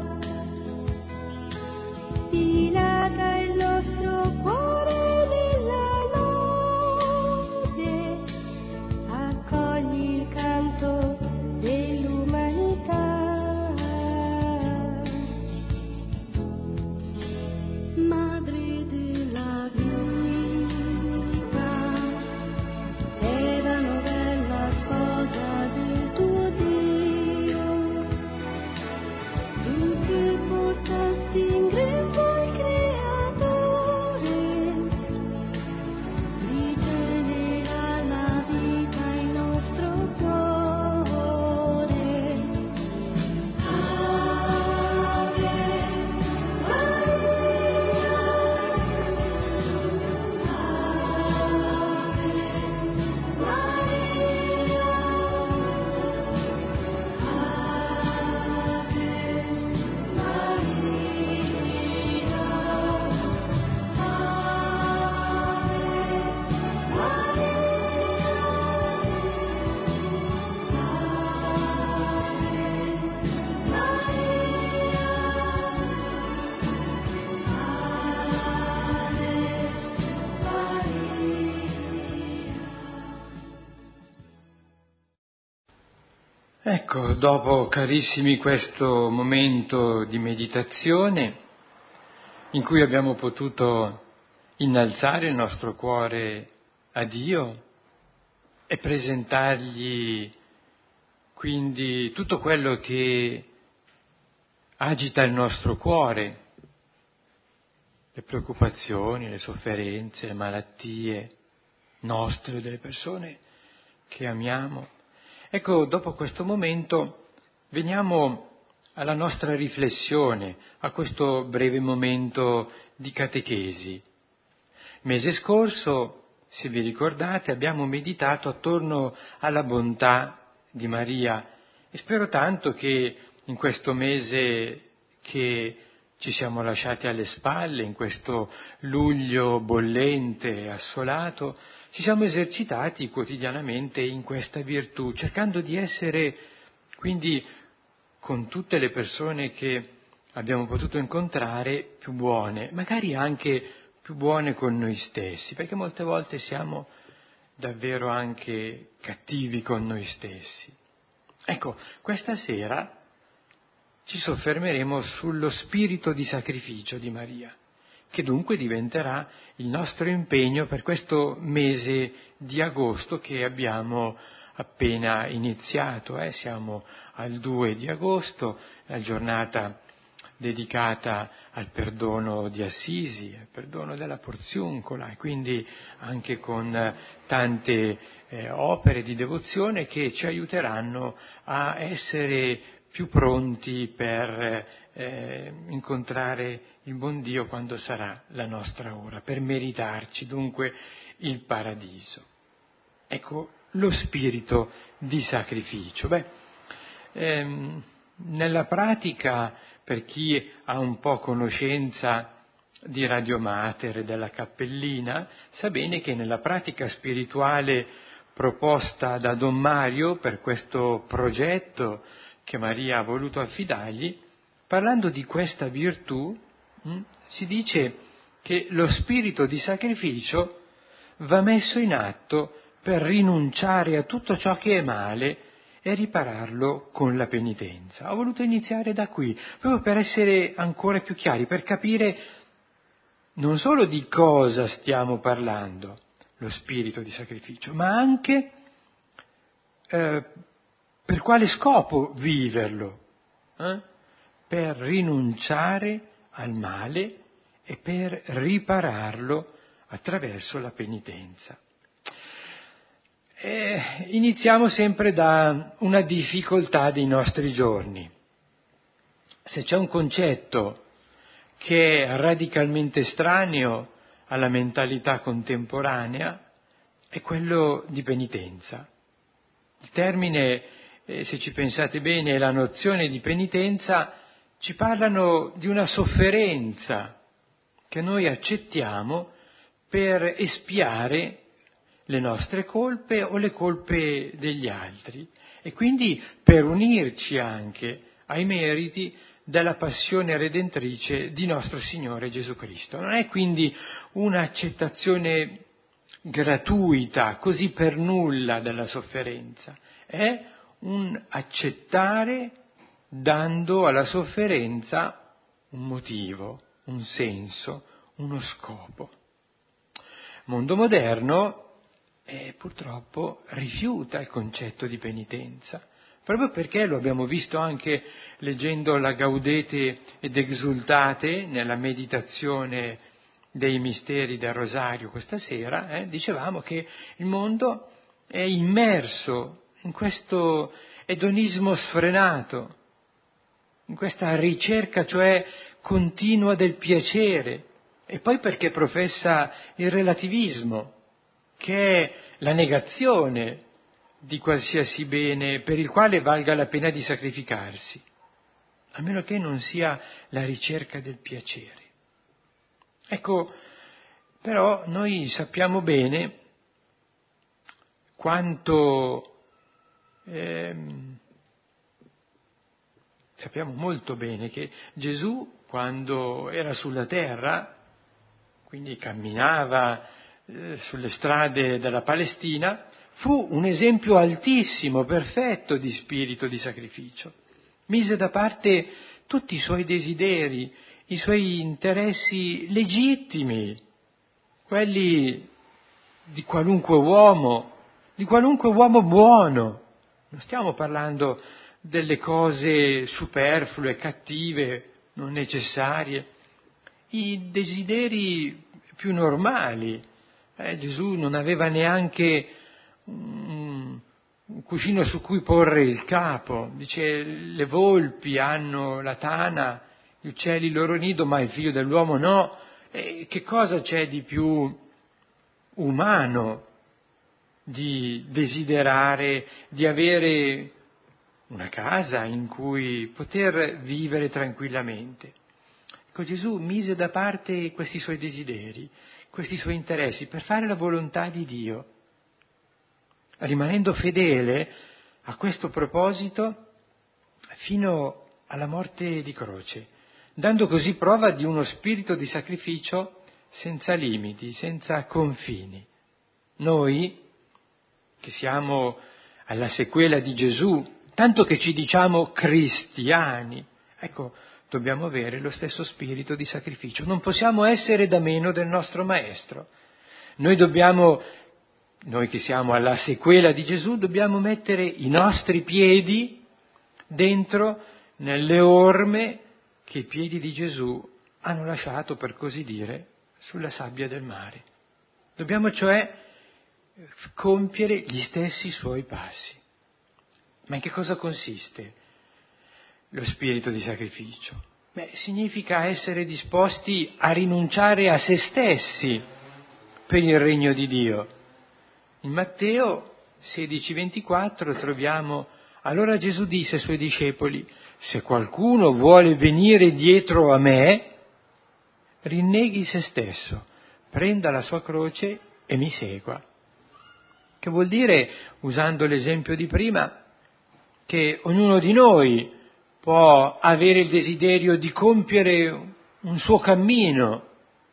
dilata il nostro cuore nella lode, accogli il canto dell'umanità. Madre della vita, Ecco, dopo, carissimi, questo momento di meditazione in cui abbiamo potuto innalzare il nostro cuore a Dio e presentargli quindi tutto quello che agita il nostro cuore, le preoccupazioni, le sofferenze, le malattie nostre, delle persone che amiamo. Ecco, dopo questo momento veniamo alla nostra riflessione, a questo breve momento di catechesi. Mese scorso, se vi ricordate, abbiamo meditato attorno alla bontà di Maria e spero tanto che in questo mese che ci siamo lasciati alle spalle, in questo luglio bollente e assolato, ci siamo esercitati quotidianamente in questa virtù, cercando di essere quindi con tutte le persone che abbiamo potuto incontrare più buone, magari anche più buone con noi stessi, perché molte volte siamo davvero anche cattivi con noi stessi. Ecco, questa sera ci soffermeremo sullo spirito di sacrificio di Maria, che dunque diventerà il nostro impegno per questo mese di agosto che abbiamo appena iniziato. Eh? Siamo al due di agosto, la giornata dedicata al perdono di Assisi, al perdono della Porziuncola, e quindi anche con tante eh, opere di devozione che ci aiuteranno a essere più pronti per eh, incontrare il buon Dio quando sarà la nostra ora, per meritarci dunque il paradiso. Ecco, lo spirito di sacrificio. Beh, ehm, nella pratica, per chi ha un po' conoscenza di Radio Mater e della Cappellina, sa bene che nella pratica spirituale proposta da Don Mario per questo progetto che Maria ha voluto affidargli, parlando di questa virtù, Si dice che lo spirito di sacrificio va messo in atto per rinunciare a tutto ciò che è male e ripararlo con la penitenza. Ho voluto iniziare da qui, proprio per essere ancora più chiari, per capire non solo di cosa stiamo parlando, lo spirito di sacrificio, ma anche eh, per quale scopo viverlo, eh? Per rinunciare al male e per ripararlo attraverso la penitenza. E iniziamo sempre da una difficoltà dei nostri giorni. Se c'è un concetto che è radicalmente estraneo alla mentalità contemporanea, è quello di penitenza. Il termine, eh, se ci pensate bene, e la nozione di penitenza ci parlano di una sofferenza che noi accettiamo per espiare le nostre colpe o le colpe degli altri e quindi per unirci anche ai meriti della passione redentrice di nostro Signore Gesù Cristo. Non è quindi un'accettazione gratuita, così per nulla della sofferenza, è un accettare dando alla sofferenza un motivo, un senso, uno scopo. Il mondo moderno eh, purtroppo rifiuta il concetto di penitenza, proprio perché lo abbiamo visto anche leggendo la Gaudete ed Exultate nella meditazione dei misteri del Rosario questa sera, eh, dicevamo che il mondo è immerso in questo edonismo sfrenato, in questa ricerca cioè continua del piacere, e poi perché professa il relativismo, che è la negazione di qualsiasi bene per il quale valga la pena di sacrificarsi, a meno che non sia la ricerca del piacere. Ecco, però noi sappiamo bene quanto, ehm, sappiamo molto bene che Gesù, quando era sulla terra, quindi camminava eh, sulle strade della Palestina, fu un esempio altissimo, perfetto di spirito di sacrificio. Mise da parte tutti i suoi desideri, i suoi interessi legittimi, quelli di qualunque uomo, di qualunque uomo buono. Non stiamo parlando delle cose superflue, cattive, non necessarie, i desideri più normali. Eh, Gesù non aveva neanche un, un cuscino su cui porre il capo. Dice, le volpi hanno la tana, gli uccelli il loro nido, ma il figlio dell'uomo no. E che cosa c'è di più umano di desiderare di avere una casa in cui poter vivere tranquillamente? Ecco, Gesù mise da parte questi suoi desideri, questi suoi interessi per fare la volontà di Dio, rimanendo fedele a questo proposito fino alla morte di croce, dando così prova di uno spirito di sacrificio senza limiti, senza confini. Noi, che siamo alla sequela di Gesù, tanto che ci diciamo cristiani, ecco, dobbiamo avere lo stesso spirito di sacrificio. Non possiamo essere da meno del nostro Maestro. Noi dobbiamo, noi che siamo alla sequela di Gesù, dobbiamo mettere i nostri piedi dentro nelle orme che i piedi di Gesù hanno lasciato, per così dire, sulla sabbia del mare. Dobbiamo cioè compiere gli stessi suoi passi. Ma in che cosa consiste lo spirito di sacrificio? Beh, significa essere disposti a rinunciare a se stessi per il regno di Dio. In Matteo sedici ventiquattro troviamo: allora Gesù disse ai suoi discepoli: se qualcuno vuole venire dietro a me, rinneghi se stesso, prenda la sua croce e mi segua. Che vuol dire, usando l'esempio di prima, che ognuno di noi può avere il desiderio di compiere un suo cammino,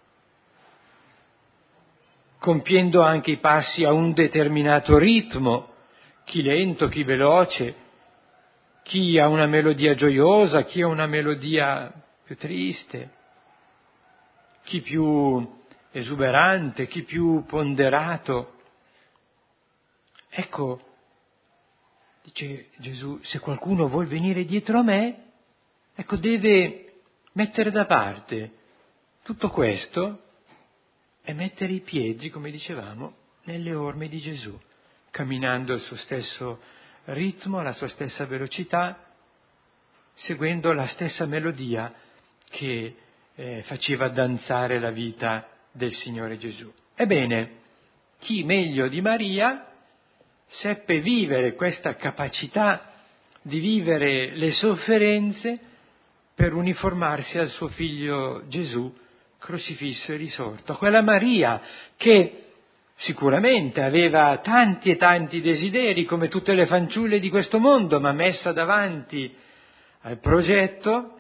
compiendo anche i passi a un determinato ritmo, chi lento, chi veloce, chi ha una melodia gioiosa, chi ha una melodia più triste, chi più esuberante, chi più ponderato. Ecco, dice Gesù, se qualcuno vuol venire dietro a me, ecco, deve mettere da parte tutto questo e mettere i piedi, come dicevamo, nelle orme di Gesù, camminando al suo stesso ritmo, alla sua stessa velocità, seguendo la stessa melodia che eh, faceva danzare la vita del Signore Gesù. Ebbene, chi meglio di Maria seppe vivere questa capacità di vivere le sofferenze per uniformarsi al suo figlio Gesù, crocifisso e risorto. Quella Maria che sicuramente aveva tanti e tanti desideri, come tutte le fanciulle di questo mondo, ma messa davanti al progetto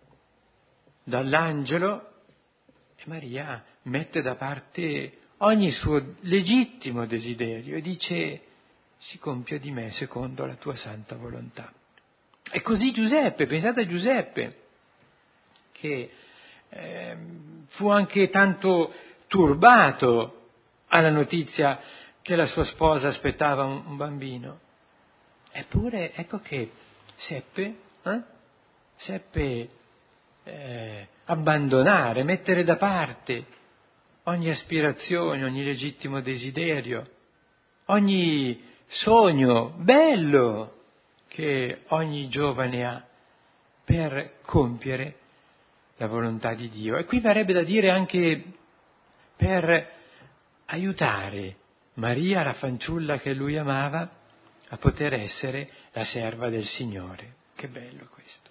dall'angelo, e Maria mette da parte ogni suo legittimo desiderio e dice: si compia di me secondo la tua santa volontà. E così Giuseppe, pensate a Giuseppe, che eh, fu anche tanto turbato alla notizia che la sua sposa aspettava un, un bambino. Eppure ecco che seppe, eh, seppe eh, abbandonare, mettere da parte ogni aspirazione, ogni legittimo desiderio, ogni sogno bello che ogni giovane ha per compiere la volontà di Dio. E qui verrebbe da dire anche per aiutare Maria, la fanciulla che lui amava, a poter essere la serva del Signore. Che bello questo.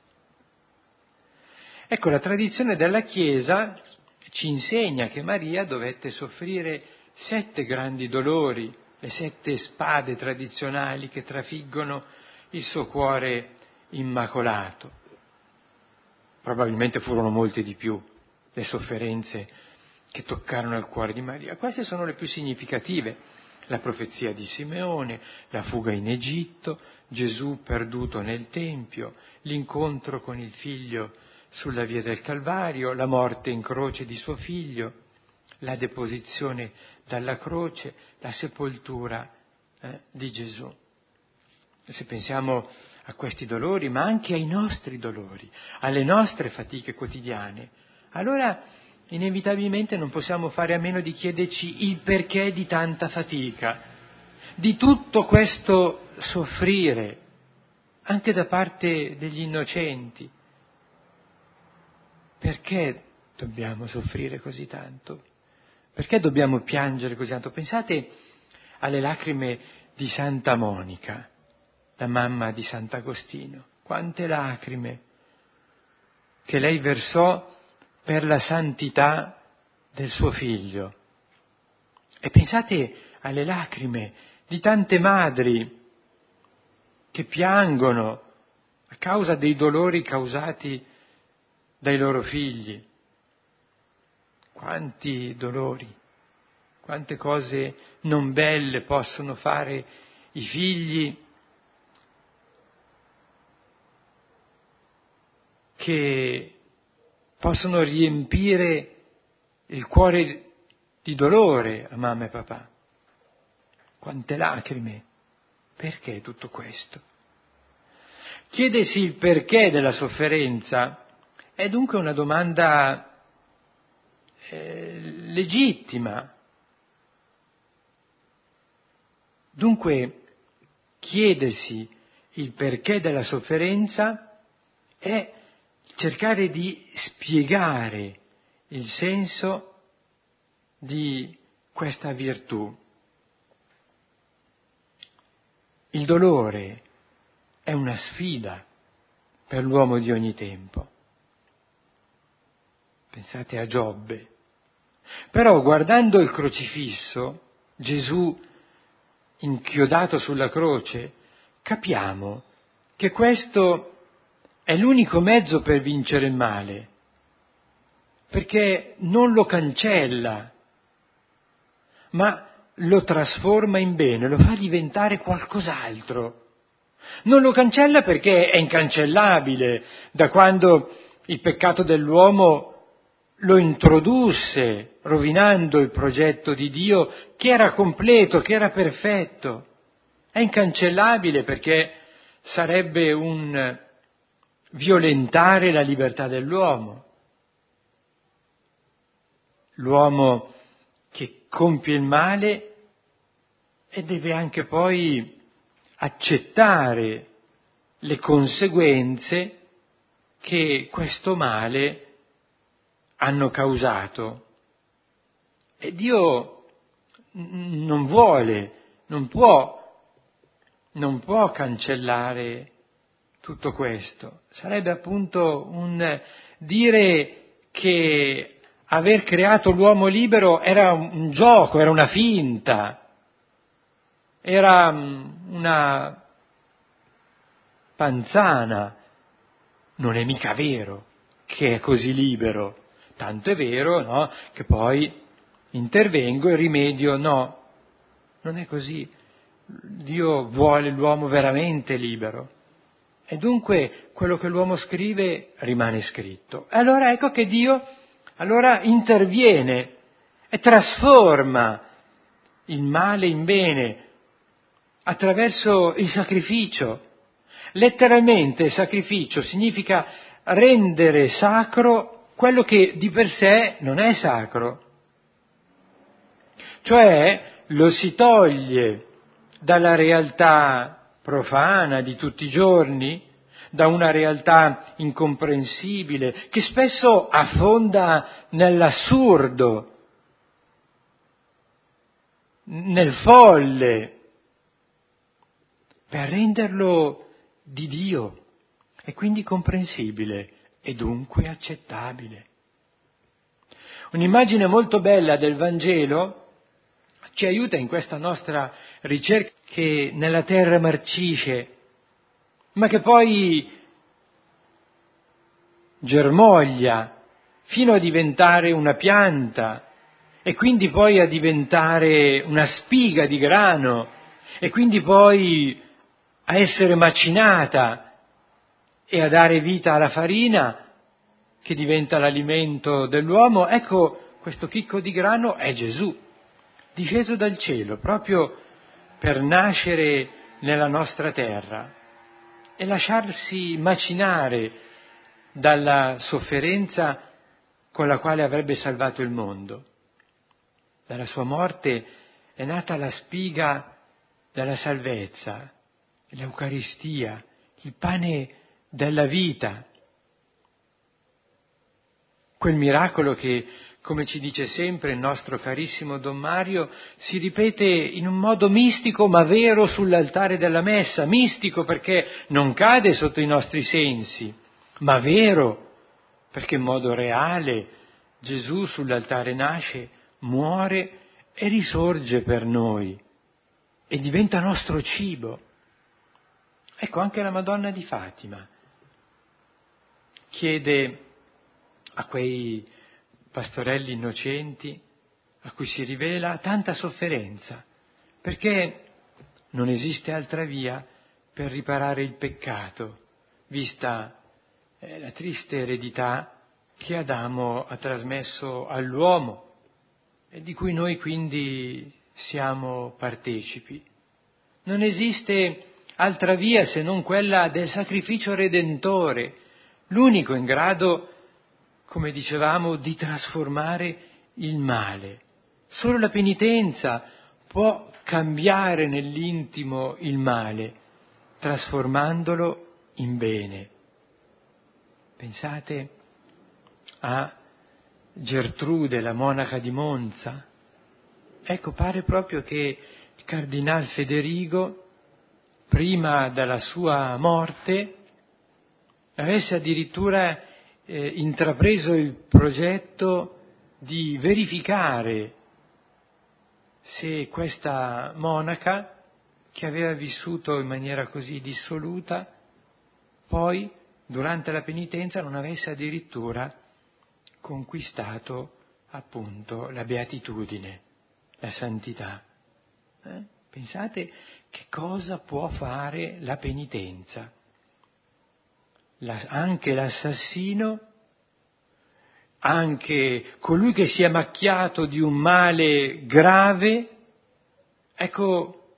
Ecco, la tradizione della Chiesa ci insegna che Maria dovette soffrire sette grandi dolori, le sette spade tradizionali che trafiggono il suo cuore immacolato. Probabilmente furono molte di più le sofferenze che toccarono il cuore di Maria. Queste sono le più significative: la profezia di Simeone, la fuga in Egitto, Gesù perduto nel Tempio, l'incontro con il figlio sulla via del Calvario, la morte in croce di suo figlio, la deposizione dalla croce, la sepoltura eh, di Gesù. Se pensiamo a questi dolori, ma anche ai nostri dolori, alle nostre fatiche quotidiane, allora inevitabilmente non possiamo fare a meno di chiederci il perché di tanta fatica, di tutto questo soffrire, anche da parte degli innocenti. Perché dobbiamo soffrire così tanto? Perché dobbiamo piangere così tanto? Pensate alle lacrime di Santa Monica, la mamma di Sant'Agostino. Quante lacrime che lei versò per la santità del suo figlio. E pensate alle lacrime di tante madri che piangono a causa dei dolori causati dai loro figli. Quanti dolori, quante cose non belle possono fare i figli che possono riempire il cuore di dolore a mamma e papà. Quante lacrime. Perché tutto questo? Chiedersi il perché della sofferenza è dunque una domanda eh, legittima. Dunque, chiedersi il perché della sofferenza è cercare di spiegare il senso di questa virtù. Il dolore è una sfida per l'uomo di ogni tempo. Pensate a Giobbe. Però guardando il crocifisso, Gesù inchiodato sulla croce, capiamo che questo è l'unico mezzo per vincere il male. perché non lo cancella, ma lo trasforma in bene, lo fa diventare qualcos'altro. Non lo cancella perché è incancellabile, da quando il peccato dell'uomo lo introdusse, rovinando il progetto di Dio che era completo, che era perfetto. È incancellabile perché sarebbe un violentare la libertà dell'uomo. L'uomo che compie il male e deve anche poi accettare le conseguenze che questo male hanno causato. E Dio non vuole, non può, non può cancellare tutto questo. Sarebbe appunto un dire che aver creato l'uomo libero era un gioco, era una finta, era una panzana. Non è mica vero che è così libero. Tanto è vero, no, che poi intervengo e rimedio, no, non è così. Dio vuole l'uomo veramente libero. E dunque quello che l'uomo scrive rimane scritto. E allora ecco che Dio allora interviene e trasforma il male in bene attraverso il sacrificio. Letteralmente sacrificio significa rendere sacro quello che di per sé non è sacro. Cioè lo si toglie dalla realtà profana di tutti i giorni, da una realtà incomprensibile, che spesso affonda nell'assurdo, nel folle, per renderlo di Dio e quindi comprensibile e dunque accettabile. Un'immagine molto bella del Vangelo ci aiuta in questa nostra ricerca che nella terra marcisce, ma che poi germoglia fino a diventare una pianta e quindi poi a diventare una spiga di grano e quindi poi a essere macinata e a dare vita alla farina che diventa l'alimento dell'uomo. Ecco, questo chicco di grano è Gesù, disceso dal cielo proprio per nascere nella nostra terra e lasciarsi macinare dalla sofferenza con la quale avrebbe salvato il mondo. Dalla sua morte è nata la spiga della salvezza, l'Eucaristia, il pane della vita. Quel miracolo che, come ci dice sempre il nostro carissimo Don Mario, si ripete in un modo mistico ma vero sull'altare della messa. Mistico perché non cade sotto i nostri sensi, ma vero perché in modo reale Gesù sull'altare nasce, muore e risorge per noi e diventa nostro cibo. Ecco, anche la Madonna di Fatima chiede a quei pastorelli innocenti a cui si rivela tanta sofferenza, perché non esiste altra via per riparare il peccato, vista eh, la triste eredità che Adamo ha trasmesso all'uomo e di cui noi quindi siamo partecipi. Non esiste altra via se non quella del sacrificio redentore, l'unico in grado, come dicevamo, di trasformare il male. Solo la penitenza può cambiare nell'intimo il male, trasformandolo in bene. Pensate a Gertrude, la monaca di Monza. Ecco, pare proprio che il cardinal Federigo, prima della sua morte, avesse addirittura eh, intrapreso il progetto di verificare se questa monaca, che aveva vissuto in maniera così dissoluta, poi, durante la penitenza, non avesse addirittura conquistato appunto la beatitudine, la santità. Eh? Pensate che cosa può fare la penitenza. La, anche l'assassino, anche colui che si è macchiato di un male grave, ecco,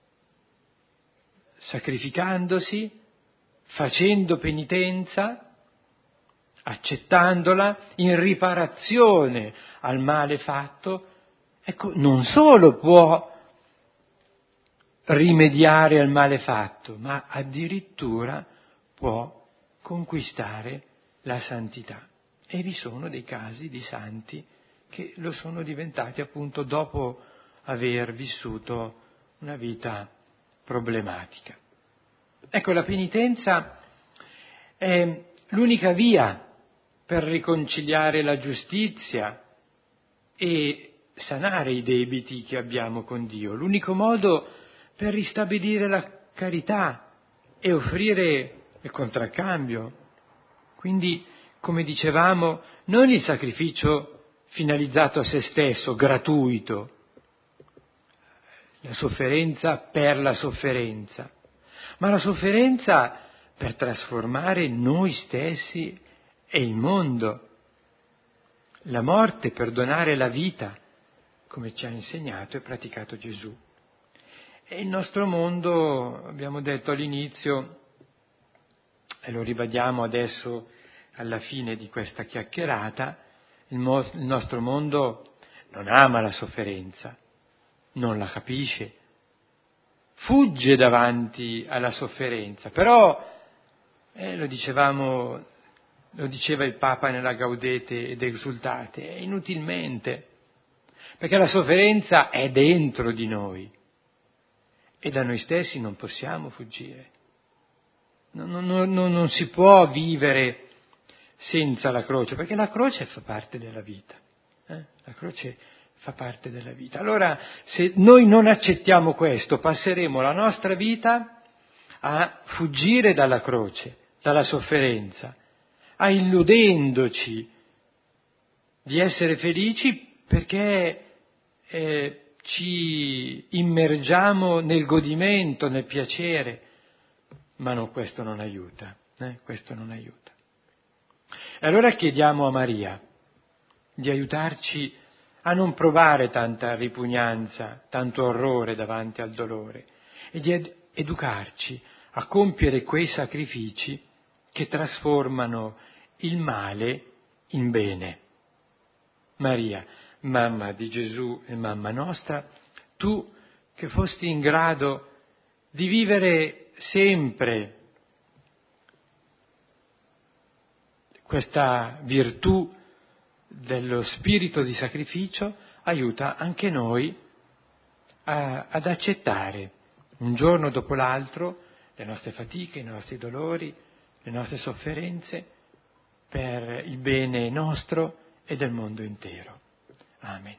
sacrificandosi, facendo penitenza, accettandola in riparazione al male fatto, ecco, non solo può rimediare al male fatto, ma addirittura può conquistare la santità. E vi sono dei casi di santi che lo sono diventati appunto dopo aver vissuto una vita problematica. Ecco, la penitenza è l'unica via per riconciliare la giustizia e sanare i debiti che abbiamo con Dio, l'unico modo per ristabilire la carità e offrire il contraccambio. Quindi, come dicevamo, non il sacrificio finalizzato a se stesso, gratuito, la sofferenza per la sofferenza, ma la sofferenza per trasformare noi stessi e il mondo, la morte per donare la vita, come ci ha insegnato e praticato Gesù. E il nostro mondo, abbiamo detto all'inizio, e lo ribadiamo adesso alla fine di questa chiacchierata, il, mo- il nostro mondo non ama la sofferenza, non la capisce, fugge davanti alla sofferenza, però, eh, lo dicevamo, lo diceva il Papa nella Gaudete ed Exultate, è inutilmente, perché la sofferenza è dentro di noi e da noi stessi non possiamo fuggire. Non, non, non, non si può vivere senza la croce, perché la croce fa parte della vita. Eh? La croce fa parte della vita. Allora, se noi non accettiamo questo, passeremo la nostra vita a fuggire dalla croce, dalla sofferenza, a illudendoci di essere felici perché eh, ci immergiamo nel godimento, nel piacere, ma no, questo non aiuta, eh? questo non aiuta. E allora chiediamo a Maria di aiutarci a non provare tanta ripugnanza, tanto orrore davanti al dolore e di ed- educarci a compiere quei sacrifici che trasformano il male in bene. Maria, mamma di Gesù e mamma nostra, tu che fosti in grado di vivere sempre questa virtù dello spirito di sacrificio, aiuta anche noi a, ad accettare un giorno dopo l'altro le nostre fatiche, i nostri dolori, le nostre sofferenze per il bene nostro e del mondo intero. Amen.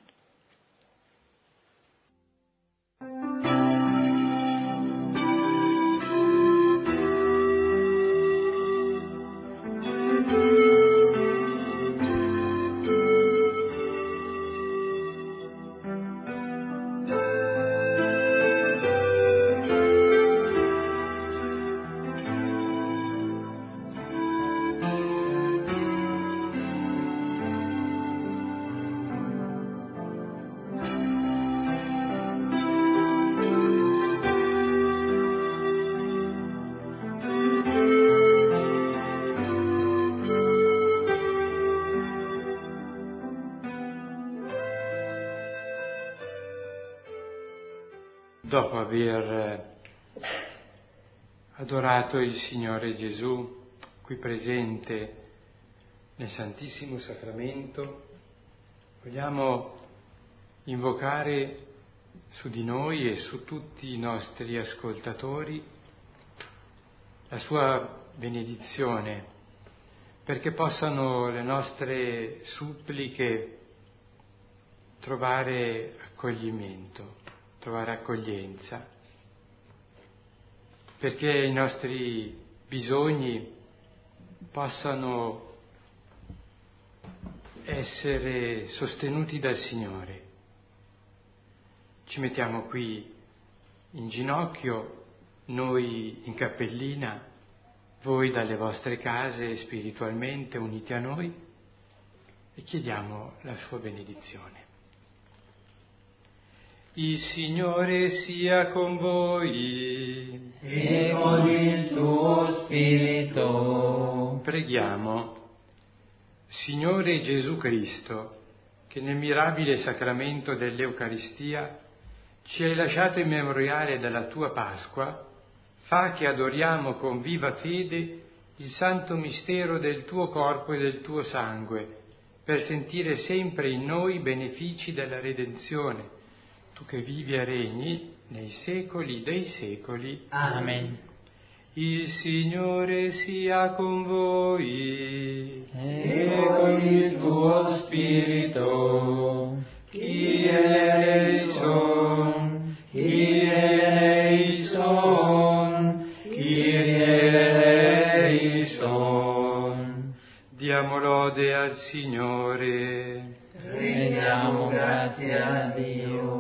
Dopo aver adorato il Signore Gesù qui presente nel Santissimo Sacramento, vogliamo invocare su di noi e su tutti i nostri ascoltatori la sua benedizione, perché possano le nostre suppliche trovare accoglimento, trovare accoglienza, perché i nostri bisogni possano essere sostenuti dal Signore. Ci mettiamo qui in ginocchio, noi in cappellina, voi dalle vostre case spiritualmente uniti a noi, e chiediamo la sua benedizione. Il Signore sia con voi e con il tuo spirito. Preghiamo. Signore Gesù Cristo, che nel mirabile sacramento dell'Eucaristia ci hai lasciato il memoriale della tua Pasqua, fa che adoriamo con viva fede il santo mistero del tuo corpo e del tuo sangue, per sentire sempre in noi i benefici della redenzione, tu che vivi e regni nei secoli dei secoli. Amen. Il Signore sia con voi e con il tuo spirito. Chi eleison, chi eleison, chi eleison. Diamo lode al Signore. Rendiamo grazie a Dio.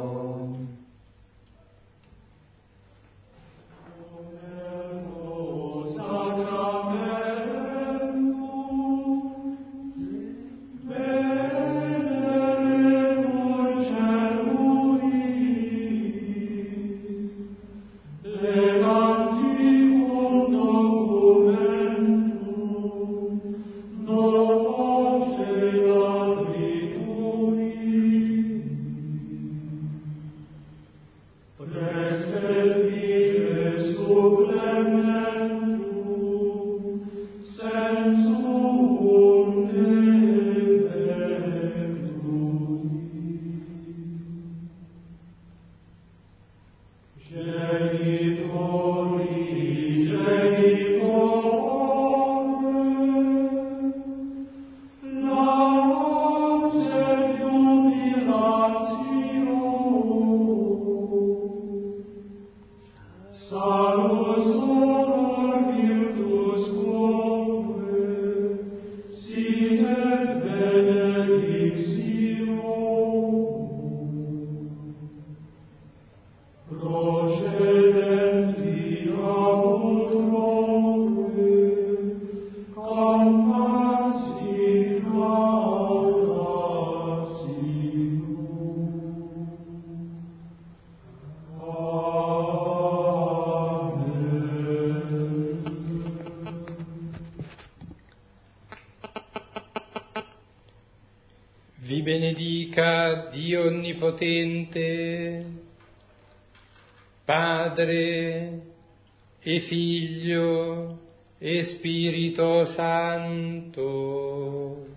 Vi benedica Dio Onnipotente, Padre e Figlio e Spirito Santo.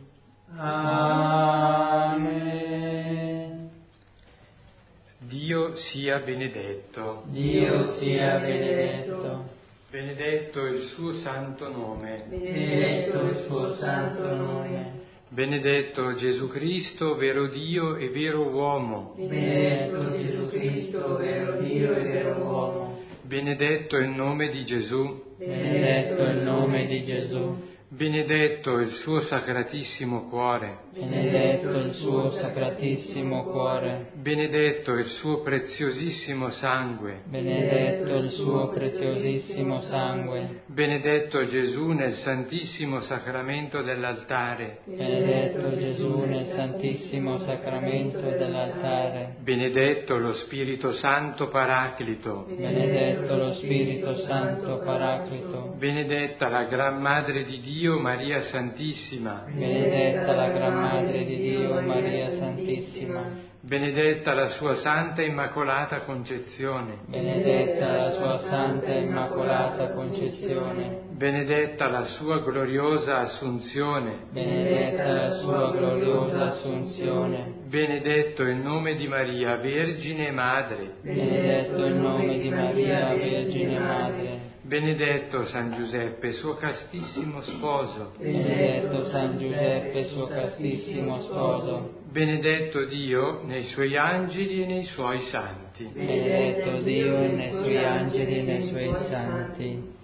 Amen. Dio sia benedetto. Dio sia benedetto. Benedetto il suo santo nome. Benedetto il suo santo nome. Benedetto Gesù Cristo, vero Dio e vero uomo. Benedetto Gesù Cristo, vero Dio e vero uomo. Benedetto il nome di Gesù. Benedetto il nome di Gesù. Benedetto il suo sacratissimo cuore. Benedetto il suo sacratissimo cuore. Benedetto il suo preziosissimo sangue. Benedetto il suo preziosissimo sangue. Benedetto Gesù nel santissimo sacramento dell'altare. Benedetto Gesù nel santissimo sacramento dell'altare. Benedetto lo Spirito Santo Paraclito. Benedetto lo Spirito Santo Paraclito. Benedetta la Gran Madre di Dio Maria Santissima. Benedetta la Gran Madre di Dio Maria Santissima. Benedetta la sua Santa Immacolata Concezione. Benedetta la sua Santa Immacolata Concezione. Benedetta la sua gloriosa Assunzione. Benedetta la sua gloriosa Assunzione. Benedetto il nome di Maria, Vergine e Madre. Benedetto il nome di Maria, Vergine e Madre. Benedetto San Giuseppe, suo castissimo sposo. Benedetto San Giuseppe, suo castissimo sposo. Benedetto Dio nei suoi angeli e nei suoi santi. Benedetto Dio nei suoi angeli e nei suoi santi.